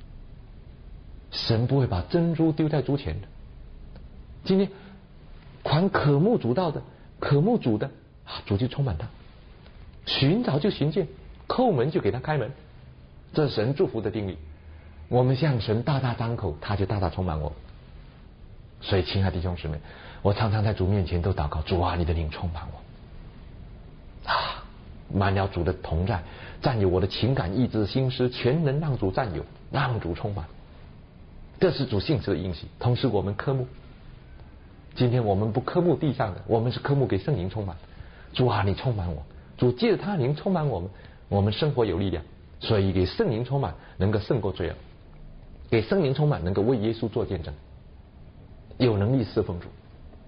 神不会把珍珠丢在猪前的。今天凡渴慕主道的、渴慕主的啊，主就充满他，寻找就寻见，叩门就给他开门，这是神祝福的定律。我们向神大大张口，他就大大充满我们。所以亲爱的弟兄姊妹，我常常在主面前都祷告，主啊，你的灵充满我啊，满了主的同在，占有我的情感、意志、心思，全能让主占有，让主充满。这是主性质的应许。同时我们科目，今天我们不科目地上的，我们是科目给圣灵充满。主啊，你充满我，主借着他灵充满我们，我们生活有力量。所以给圣灵充满能够胜过罪恶，给圣灵充满能够为耶稣做见证，有能力侍奉主。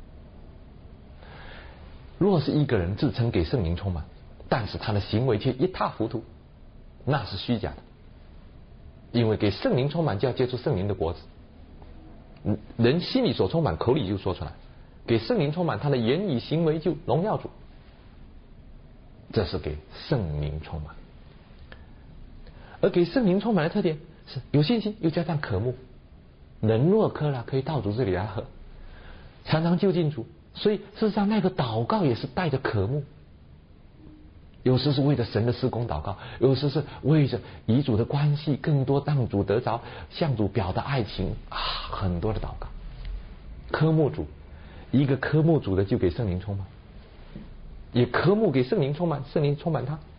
若是一个人自称给圣灵充满，但是他的行为却一塌糊涂，那是虚假的。因为给圣灵充满就要接触圣灵的果子，人心里所充满，口里就说出来。给圣灵充满，他的言语行为就荣耀主，这是给圣灵充满。而给圣灵充满的特点是有信心，又加上渴慕。人若渴了，可以到主这里来喝，常常就近主。所以事实上那个祷告也是带着渴慕，有时是为着神的事工祷告，有时是为着与主的关系更多让主得着，向主表达爱情啊，很多的祷告。渴慕主一个科目主的就给圣灵充满，也科目给圣灵充满，圣灵充满他。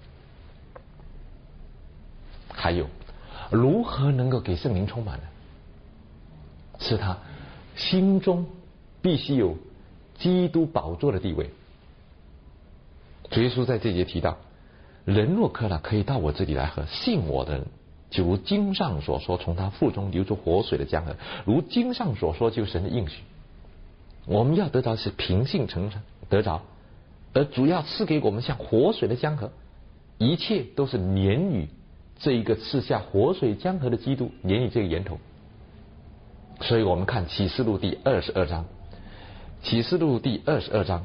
还有，如何能够给圣灵充满呢？是他心中必须有基督宝座的地位。主耶稣在这节提到，人若渴了，可以到我这里来喝，信我的人就如经上所说，从他腹中流出活水的江河。如经上所说，就是神的应许。我们要得着是凭信成神得着，而主要赐给我们像活水的江河，一切都是连于这一个赐下活水江河的基督，连于这个源头。所以我们看启示录第二十二章，启示录第二十二章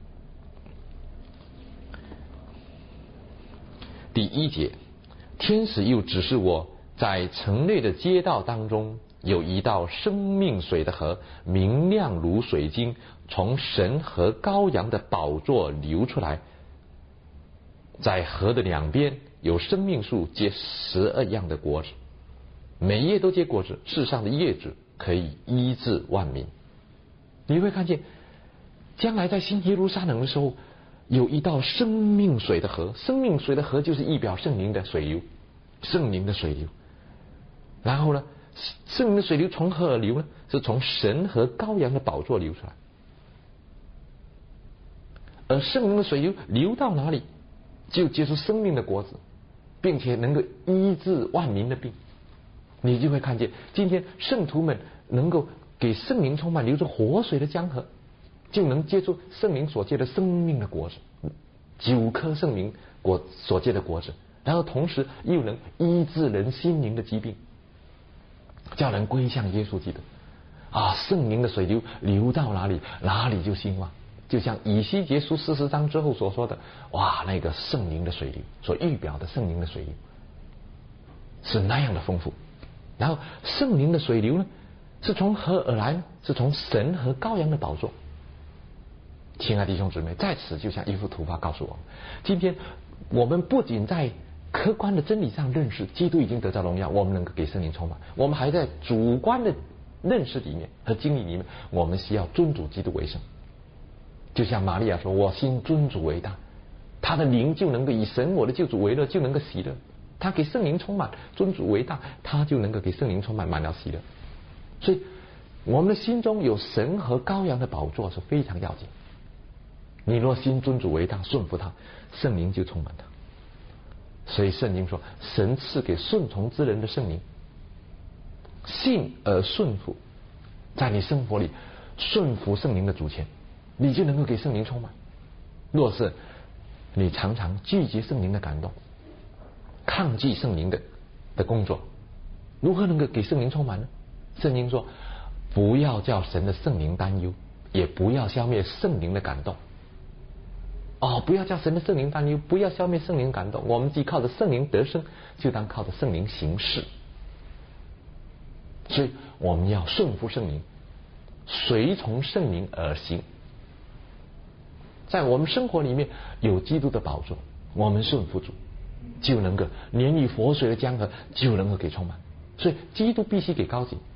第一节，天使又指示我，在城内的街道当中有一道生命水的河，明亮如水晶，从神和羔羊的宝座流出来。在河的两边有生命树，结十二样的果子，每叶都结果子，世上的叶子可以医治万民。你会看见，将来在新耶路撒冷的时候，有一道生命水的河，生命水的河就是意表圣灵的水流，圣灵的水流。然后呢，圣灵的水流从何而流呢？是从神和羔羊的宝座流出来。而圣灵的水流流到哪里，就结出生命的果子，并且能够医治万民的病。你就会看见，今天圣徒们能够给圣灵充满，流出活水的江河，就能结出圣灵所结的生命的果子，九颗圣灵果所结的果子，然后同时又能医治人心灵的疾病，叫人归向耶稣基督。啊，圣灵的水流流到哪里，哪里就兴旺。就像以西结书四十章之后所说的，哇，那个圣灵的水流所预表的圣灵的水流是那样的丰富。然后圣灵的水流呢，是从何而来呢？是从神和羔羊的宝座。亲爱的弟兄姊妹，在此就像一幅图画告诉我们，今天我们不仅在客观的真理上认识基督已经得到荣耀，我们能够给圣灵充满，我们还在主观的认识里面和经历里面，我们需要尊主基督为圣。就像玛利亚说，我心尊主为大，他的灵就能够以神我的救主为乐，就能够喜乐。他给圣灵充满，尊主为大，他就能够给圣灵充满，满了喜乐。所以我们的心中有神和羔羊的宝座是非常要紧。你若心尊主为大，顺服他，圣灵就充满他。所以圣经说，神赐给顺从之人的圣灵，信而顺服，在你生活里顺服圣灵的主权，你就能够给圣灵充满。若是你常常拒绝圣灵的感动，抗拒圣灵的的工作，如何能够给圣灵充满呢？圣经说，不要叫神的圣灵担忧，也不要消灭圣灵的感动。哦，不要叫神的圣灵担忧，不要消灭圣灵感动。我们既靠着圣灵得生，就当靠着圣灵行事。所以我们要顺服圣灵，随从圣灵而行。在我们生活里面有基督的宝座，我们顺服主，就能够连于活水的江河，就能够给充满。所以基督必须给高举。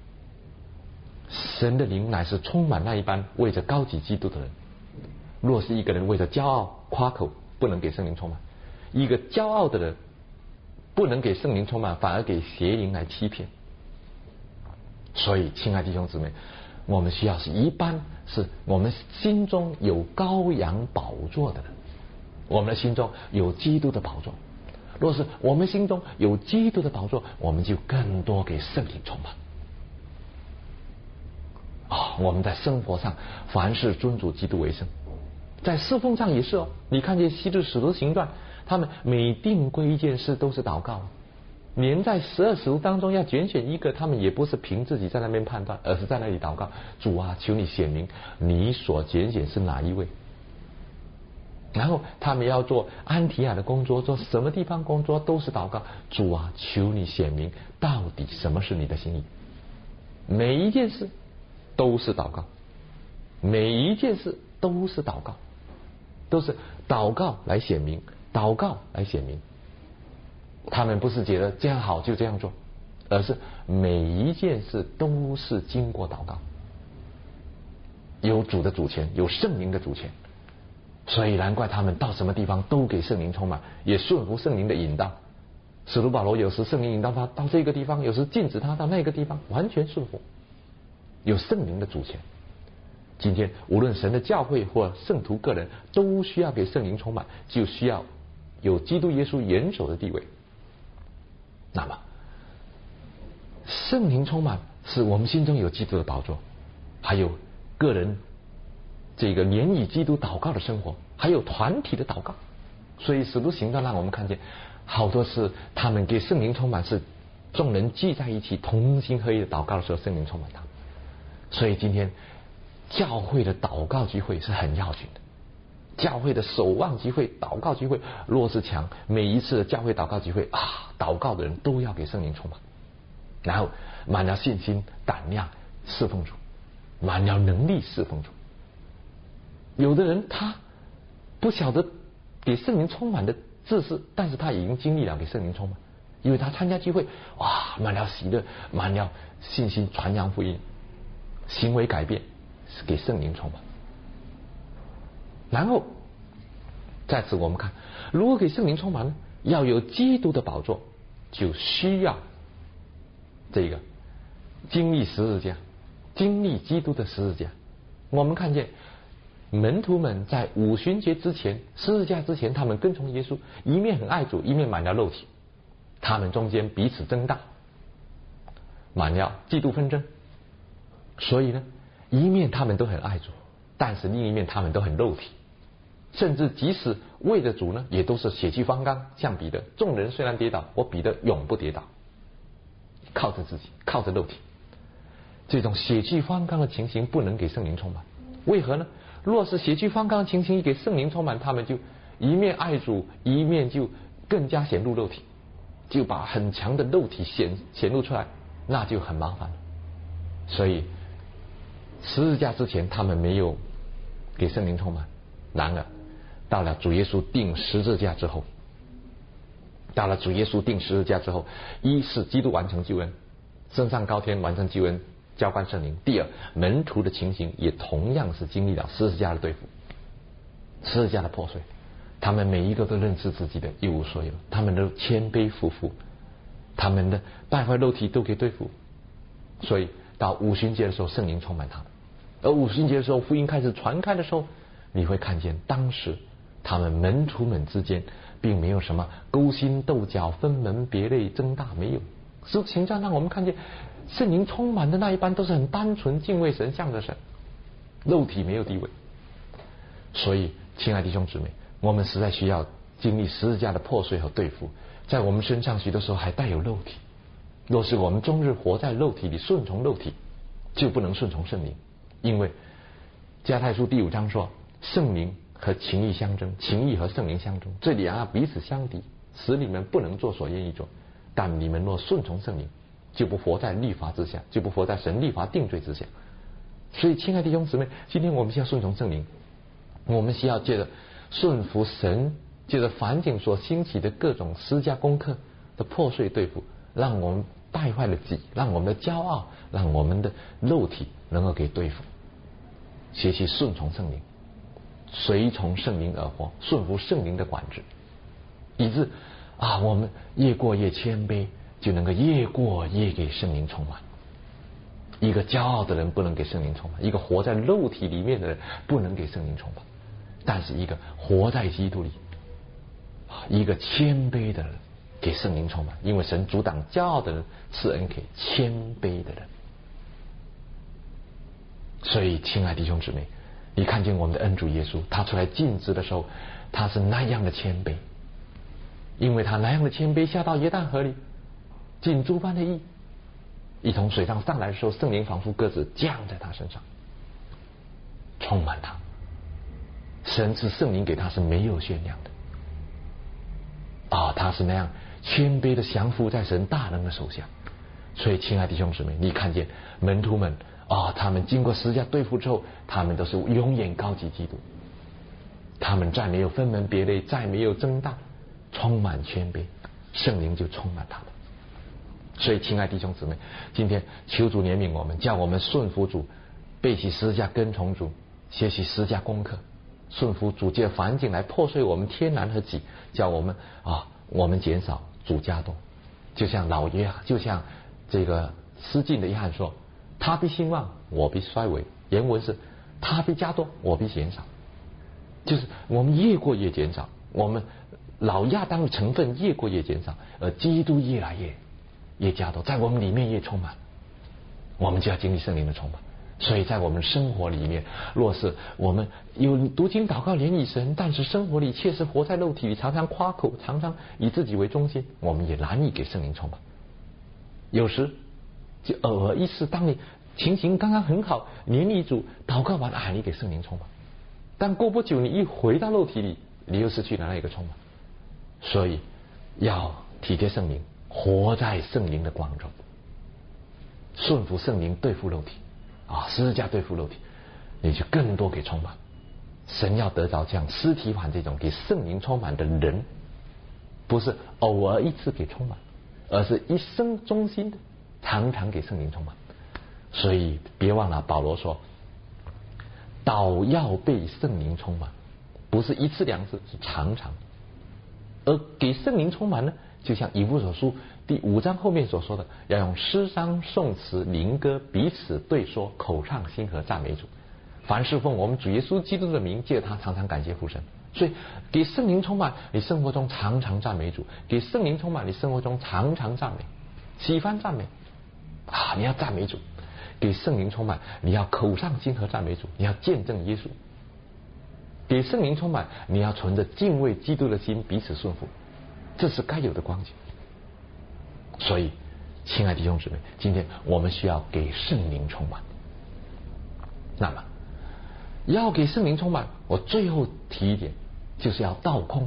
神的灵乃是充满那一般为着高举基督的人。若是一个人为着骄傲夸口，不能给圣灵充满；一个骄傲的人不能给圣灵充满，反而给邪灵来欺骗。所以亲爱的弟兄姊妹，我们需要是一般是我们心中有羔羊宝座的人，我们的心中有基督的宝座。若是我们心中有基督的宝座，我们就更多给圣灵充满。啊、哦，我们在生活上凡事尊主基督为圣，在侍奉上也是哦。你看见昔日使徒行传，他们每定规一件事都是祷告，连在十二使徒当中要拣选一个，他们也不是凭自己在那边判断，而是在那里祷告，主啊，求你显明你所拣选是哪一位。然后他们要做安提亚的工作，做什么地方工作都是祷告，主啊，求你显明到底什么是你的心意。每一件事都是祷告，每一件事都是祷告，都是祷告来显明，祷告来显明。他们不是觉得这样好就这样做，而是每一件事都是经过祷告。 有主的主权，有圣灵的主权，所以难怪他们到什么地方都给圣灵充满，也顺服圣灵的引导。使徒保罗有时圣灵引导他到这个地方，有时禁止他到那个地方，完全顺服，有圣灵的主权。今天无论神的教会或圣徒个人，都需要给圣灵充满，就需要有基督耶稣元首的地位。那么圣灵充满是我们心中有基督的宝座，还有个人这个连以基督祷告的生活，还有团体的祷告。所以使徒行传让我们看见好多是他们给圣灵充满，是众人聚在一起同心合意的祷告的时候，圣灵充满他们。所以今天教会的祷告聚会是很要紧的，教会的守望聚会、祷告聚会若是强，每一次的教会祷告聚会啊，祷告的人都要给圣灵充满，然后满了信心、胆量侍奉主，满了能力侍奉主。有的人他不晓得给圣灵充满的自是，但是他已经经历了给圣灵充满，因为他参加聚会，哇，满了喜乐，满了信心，传扬福音，行为改变是给圣灵充满。然后在此我们看，如果给圣灵充满呢，要有基督的宝座，就需要这个经历十字架，经历基督的十字架。我们看见门徒们在五旬节之前，十字架之前，他们跟从耶稣，一面很爱主，一面满了肉体，他们中间彼此争大，满了嫉妒纷争。所以呢，一面他们都很爱主，但是另一面他们都很肉体，甚至即使为了主呢，也都是血气方刚。像彼得，众人虽然跌倒，我彼得永不跌倒，靠着自己，靠着肉体。这种血气方刚的情形不能给圣灵充满，为何呢？若是血气方刚的情形一给圣灵充满，他们就一面爱主，一面就更加显露肉体，就把很强的肉体显显露出来，那就很麻烦了。所以十字架之前他们没有给圣灵充满，然而到了主耶稣钉十字架之后，到了主耶稣钉十字架之后，一是基督完成救恩，升上高天完成救恩，浇灌圣灵；第二，门徒的情形也同样是经历了十字架的对付，十字架的破碎，他们每一个都认识自己的一无所有，他们都谦卑服服，他们的败坏肉体都可以对付。所以到五旬节的时候，圣灵充满他们，而五旬节的时候，福音开始传开的时候，你会看见当时他们门徒们之间并没有什么勾心斗角、分门别类、争大，没有。使徒行传让我们看见圣灵充满的那一班都是很单纯敬畏神、向着神，肉体没有地位。所以亲爱的弟兄姊妹，我们实在需要经历十字架的破碎和对付，在我们身上许多时候还带有肉体。若是我们终日活在肉体里，顺从肉体，就不能顺从圣灵。因为加太书第五章说，圣灵和情义相争，情义和圣灵相争，这两样彼此相敌，使你们不能做所愿意做。但你们若顺从圣灵，就不活在律法之下，就不活在神律法定罪之下。所以亲爱的弟兄姊妹，今天我们需要顺从圣灵，我们需要借着顺服神，借着环境所兴起的各种施加功课的破碎对付，让我们败坏了自己，让我们的骄傲，让我们的肉体能够给对付。学习顺从圣灵，随从圣灵而活，顺服圣灵的管制，以致啊，我们越过越谦卑，就能够越过越给圣灵充满。一个骄傲的人不能给圣灵充满，一个活在肉体里面的人不能给圣灵充满，但是一个活在基督里，一个谦卑的人给圣灵充满，因为神阻挡骄傲的人，赐恩给谦卑的人。所以亲爱的弟兄姊妹，你看见我们的恩主耶稣，他出来尽职的时候，他是那样的谦卑，因为他那样的谦卑，下到约旦河里尽诸般的义，一同水上上来的时候，圣灵仿佛鸽子降在他身上，充满他。神赐圣灵给他是没有限量的啊，他是那样谦卑的降服在神大能的手下。所以亲爱的弟兄姊妹，你看见门徒们啊，他们经过十字架对付之后，他们都是永远高级基督，他们再没有分门别类，再没有争大，充满谦卑，圣灵就充满他们。所以亲爱的弟兄姊妹，今天求主怜悯我们，叫我们顺服主， 背起十字架跟从主，学习十字架功课，顺服主借环境来破碎我们天然和己，叫我们啊，我们减少，主加多。就像老约翰，就像这个施浸的约翰说，他必兴旺，我必衰微。原文是他必加多，我必减少。就是我们越过越减少，我们老亚当的成分越过越减少，而基督越来越越加多，在我们里面越充满，我们就要经历圣灵的充满。所以在我们生活里面，若是我们有读经祷告联谊神，但是生活里却是活在肉体里，常常夸口，常常以自己为中心，我们也难以给圣灵充满。有时就偶尔一次，当你情形刚刚很好，联谊主祷告完，啊，你给圣灵充满，但过不久你一回到肉体里，你又失去了那一个充满。所以要体贴圣灵，活在圣灵的光中，顺服圣灵，对付肉体啊，十字架对付肉体，你就更多给充满。神要得着像司提反这种给圣灵充满的人，不是偶尔一次给充满，而是一生忠心的常常给圣灵充满。所以别忘了保罗说，倒要被圣灵充满，不是一次两次，是常常。而给圣灵充满呢，就像以弗所书第五章后面所说的，要用诗章颂词灵歌彼此对说，口唱心和赞美主。凡是奉我们主耶稣基督的名，借他常常感谢父神。所以给圣灵充满，你生活中常常赞美主；给圣灵充满，你生活中常常赞美，喜欢赞美啊！你要赞美主。给圣灵充满，你要口上心和赞美主，你要见证耶稣。给圣灵充满，你要存着敬畏基督的心，彼此顺服，这是该有的光景。所以，亲爱的弟兄姊妹，今天我们需要给圣灵充满。那么，要给圣灵充满，我最后提一点，就是要倒空。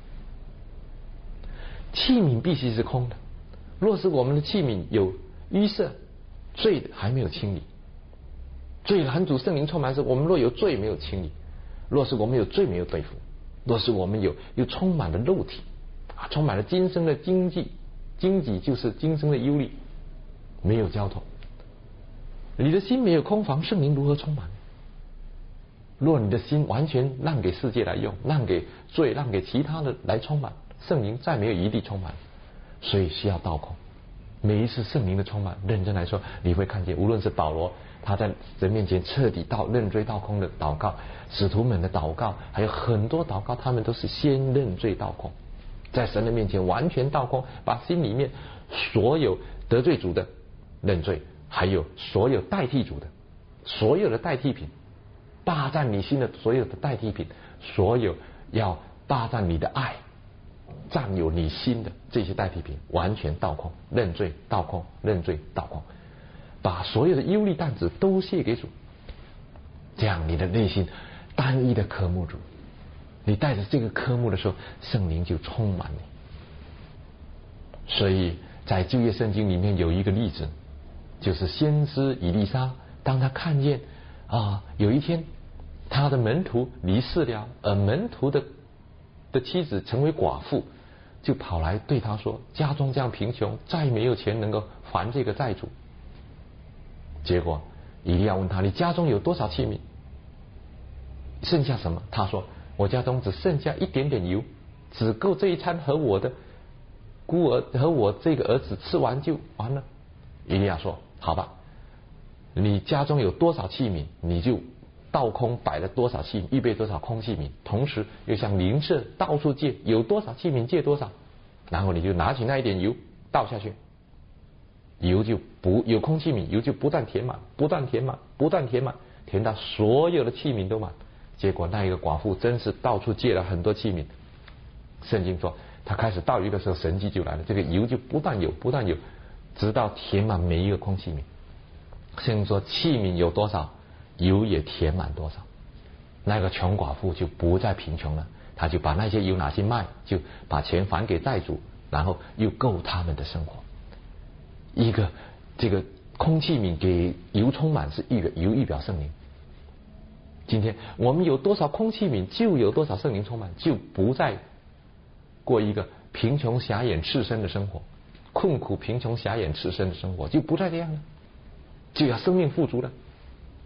器皿必须是空的。若是我们的器皿有淤塞、罪的还没有清理，最难主圣灵充满时，我们若有罪没有清理，若是我们有罪没有对付，若是我们有又充满了肉体啊，充满了今生的经济，经济就是今生的忧虑，没有交托，你的心没有空房，圣灵如何充满？若你的心完全让给世界来用，让给罪，让给其他的来充满，圣灵再没有一地充满，所以需要倒空。每一次圣灵的充满，认真来说，你会看见，无论是保罗他在神面前彻底倒认罪倒空的祷告，使徒们的祷告，还有很多祷告，他们都是先认罪倒空，在神的面前完全倒空，把心里面所有得罪主的认罪，还有所有代替主的所有的代替品，霸占你心的所有的代替品，所有要霸占你的爱，占有你心的这些代替品，完全倒空，认罪倒空，认罪倒空，把所有的忧虑担子都卸给主，这样你的内心单一的科目主，你带着这个科目的时候，圣灵就充满你。所以在旧约圣经里面有一个例子，就是先知以利沙，当他看见啊有一天他的门徒离世了，而门徒的的妻子成为寡妇，就跑来对他说，家中这样贫穷，再没有钱能够还这个债主。结果以利亚问他，你家中有多少器皿？剩下什么？他说，我家中只剩下一点点油，只够这一餐和我的孤儿和我这个儿子吃完就完了。以利亚说，好吧，你家中有多少器皿，你就倒空摆了多少器皿，预备多少空器皿，同时又向邻舍到处借，有多少器皿借多少，然后你就拿起那一点油倒下去，油就不有空器皿，油就不断填满，不断填满，不断填满，填到所有的器皿都满。结果那一个寡妇真是到处借了很多器皿。圣经说，他开始倒油的时候，神迹就来了，这个油就不断有，不断有，直到填满每一个空器皿。圣经说，器皿有多少，油也填满多少。那个穷寡妇就不再贫穷了，他就把那些油拿去卖，就把钱还给债主，然后又够他们的生活。一个这个空器皿给油充满，是一个油预表圣灵。今天我们有多少空器皿，就有多少圣灵充满，就不再过一个贫穷狭眼赤身的生活，困苦贫穷狭眼赤身的生活，就不再这样了，就要生命富足了。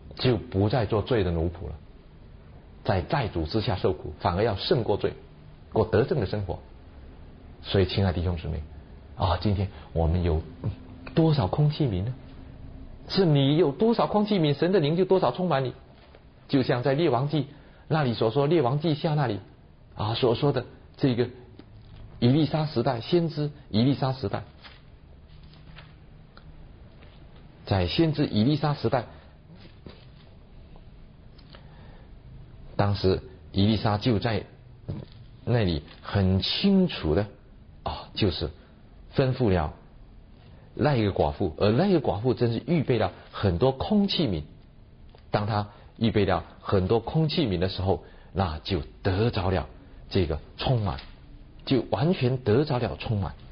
就不再做罪的奴仆了，在债主之下受苦，反而要胜过罪，过得胜的生活。所以亲爱的弟兄姊妹啊，今天我们有多少空器皿呢？是你有多少空器皿，神的灵就多少充满你。就像在列王记那里所说，列王记下那里啊所说的这个以利沙时代，先知以利沙时代，在先知以利沙时代，当时以利沙就在那里很清楚的啊，就是吩咐了那一个寡妇，而那个寡妇真是预备了很多空器皿。当他预备了很多空器皿的时候，那就得着了这个充满，就完全得着了充满。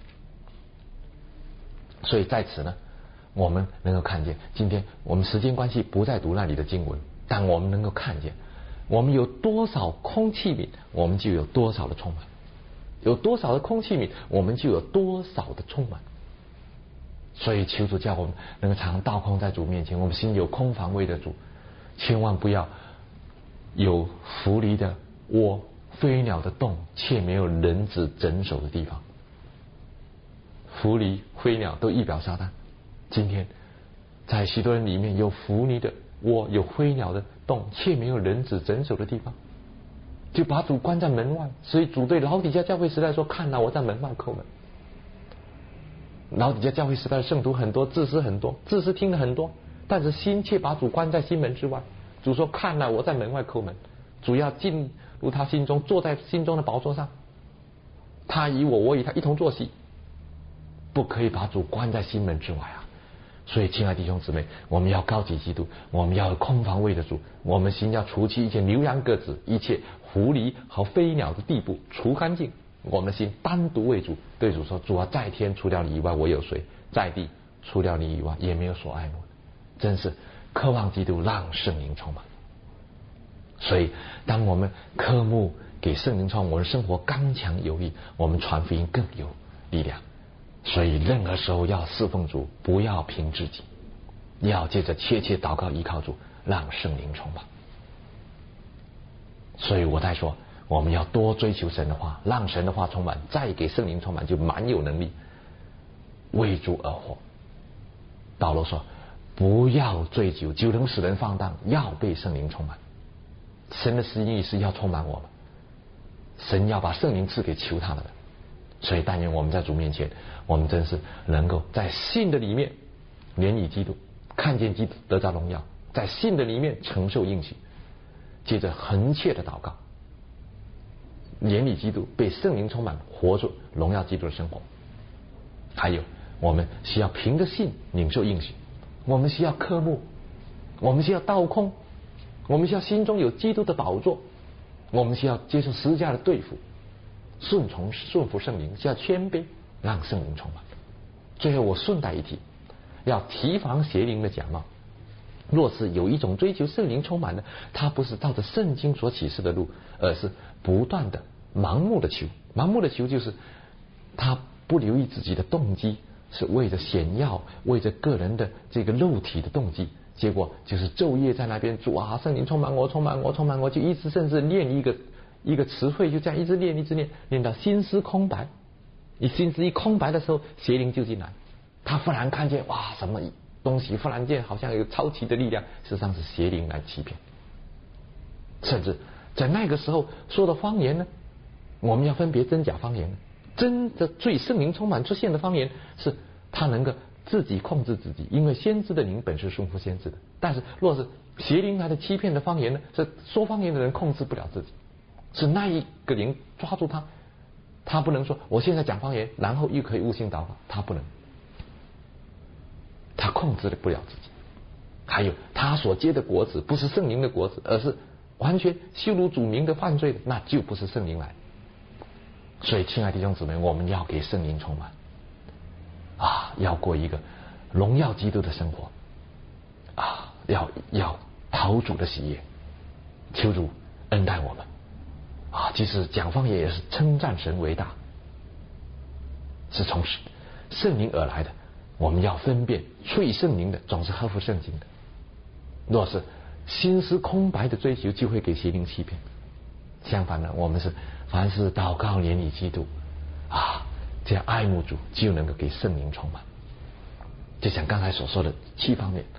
所以在此呢，我们能够看见，今天我们时间关系不再读那里的经文，但我们能够看见，我们有多少空器皿，我们就有多少的充满；有多少的空器皿，我们就有多少的充满。所以求主叫我们能够常倒空在主面前，我们心有空防卫的主，千万不要有狐狸的窝、飞鸟的洞，却没有人子诊守的地方。狐狸、飞鸟都预表撒旦，今天在许多人里面有狐狸的窝、有飞鸟的洞，却没有人子诊守的地方，就把主关在门外。所以主对老底嘉教会时代说：“看哪，我在门外叩门。”老底嘉教会时代的圣徒很多，知识很多，知识听了很多，但是心却把主关在心门之外。主说：“看哪，我在门外叩门。”主要进入他心中，坐在心中的宝座上，他与我，我与他一同坐席，不可以把主关在心门之外啊！所以，亲爱的弟兄姊妹，我们要高举基督，我们要有空防卫的主，我们心要除去一切牛羊鸽子、一切狐狸和飞鸟的地步，除干净。我们的心单独为主，对主说：“主啊，在天除了你以外，我有谁？在地除了你以外，也没有所爱慕的。”真是渴望基督，让圣灵充满。所以，当我们渴慕给圣灵充满，我们生活刚强有力，我们传福音更有力量。所以，任何时候要侍奉主，不要凭自己，要借着切切祷告依靠主，让圣灵充满。所以我在说，我们要多追求神的话，让神的话充满，再给圣灵充满，就蛮有能力为主而活。保罗说：“不要醉酒，酒能使人放荡，要被圣灵充满。”神的旨意是要充满我们，神要把圣灵赐给求他的人。所以但愿我们在主面前，我们真是能够在信的里面怜悯基督，看见基督得着荣耀，在信的里面承受应许，接着恒切的祷告，怜悯基督，被圣灵充满，活出荣耀基督的生活。还有，我们需要凭着信领受应许，我们需要渴慕，我们需要倒空，我们需要心中有基督的宝座，我们需要接受十字架的对付，顺从顺服圣灵，需要谦卑，让圣灵充满。最后我顺带一提，要提防邪灵的假冒。若是有一种追求圣灵充满的，他不是照着圣经所启示的路，而是不断的盲目的求。盲目的求就是他不留意自己的动机，是为着显耀，为着个人的这个肉体的动机，结果就是昼夜在那边主啊，圣灵充满我，充满我，充满我，就一直甚至练一个一个词汇，就这样一直练一直练，练到心思空白。你心思一空白的时候，邪灵就进来，他忽然看见哇什么东西，忽然间好像有超奇的力量，事实上是邪灵来欺骗。甚至在那个时候说的方言呢，我们要分别真假方言。真的最圣灵充满出现的方言，是他能够自己控制自己，因为先知的灵本是顺服先知的。但是若是邪灵来的欺骗的方言呢，是说方言的人控制不了自己，是那一个灵抓住他，他不能说我现在讲方言，然后又可以悟性祷告，他不能，他控制不了自己。还有他所结的果子不是圣灵的果子，而是完全羞辱主名的犯罪的，那就不是圣灵来。所以亲爱的弟兄姊妹，我们要给圣灵充满啊，要过一个荣耀基督的生活啊，要要讨主的喜悦，求主恩待我们啊。即使讲方言也是称赞神为大，是从圣灵而来的。我们要分辨出于圣灵的总是合乎圣经的，若是心思空白的追求就会给邪灵欺骗。相反呢，我们是凡是祷告怜悯基督啊，这样爱慕主，就能够给圣灵充满。就像刚才所说的七方面，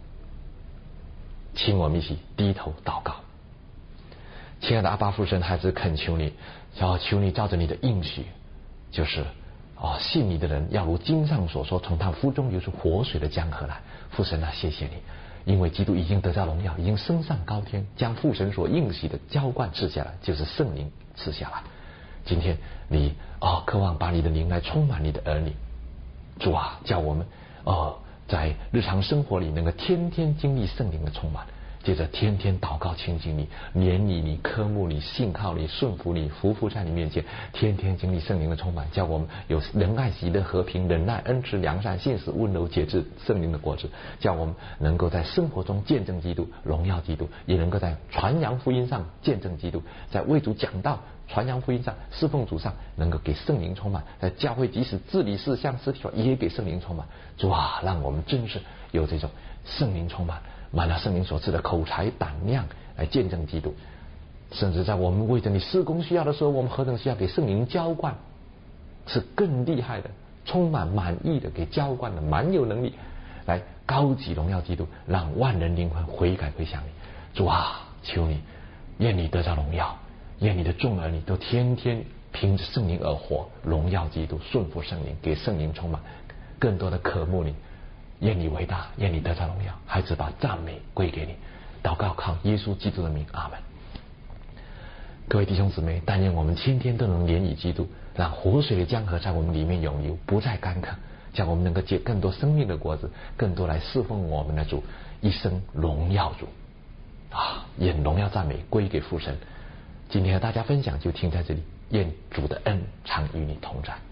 请我们一起低头祷告。亲爱的阿爸父神，孩子恳求你，要求你照着你的应许，就是哦，信你的人要如经上所说，从他腹中流出活水的江河来。父神啊，谢谢你，因为基督已经得到荣耀，已经升上高天，将父神所应许的浇灌赐下来，就是圣灵赐下来。今天你哦，渴望把你的灵来充满你的儿女。主啊，叫我们哦，在日常生活里能够天天经历圣灵的充满，接着天天祷告亲近你，怜悯你，科目你，信靠你，顺服你，匍匐在你面前，天天经历圣灵的充满，叫我们有仁爱、喜乐、和平、忍耐、恩慈、良善、信实、温柔、节制圣灵的果子，叫我们能够在生活中见证基督，荣耀基督，也能够在传扬福音上见证基督，在为主讲道、传扬福音上、侍奉主上能够给圣灵充满，在教会即使治理事项、实体化也给圣灵充满。主啊，让我们真是有这种圣灵充满，满了圣灵所赐的口才胆量来见证基督。甚至在我们为着你施工需要的时候，我们何等需要给圣灵浇灌，是更厉害的，充满满意的，给浇灌的蛮有能力来高举荣耀基督，让万人灵魂悔改归向你。主啊，求你，愿你得到荣耀，愿你的众儿女都天天凭着圣灵而活，荣耀基督，顺服圣灵，给圣灵充满，更多的渴慕你。愿你伟大，愿你得到荣耀。孩子把赞美归给你，祷告靠耶稣基督的名，阿门。各位弟兄姊妹，但愿我们天天都能怜悯基督，让活水的江河在我们里面涌流，不再干渴，叫我们能够结更多生命的果子，更多来侍奉我们的主，一生荣耀主啊！愿荣耀赞美归给父神。今天和大家分享就听在这里，愿主的恩常与你同在。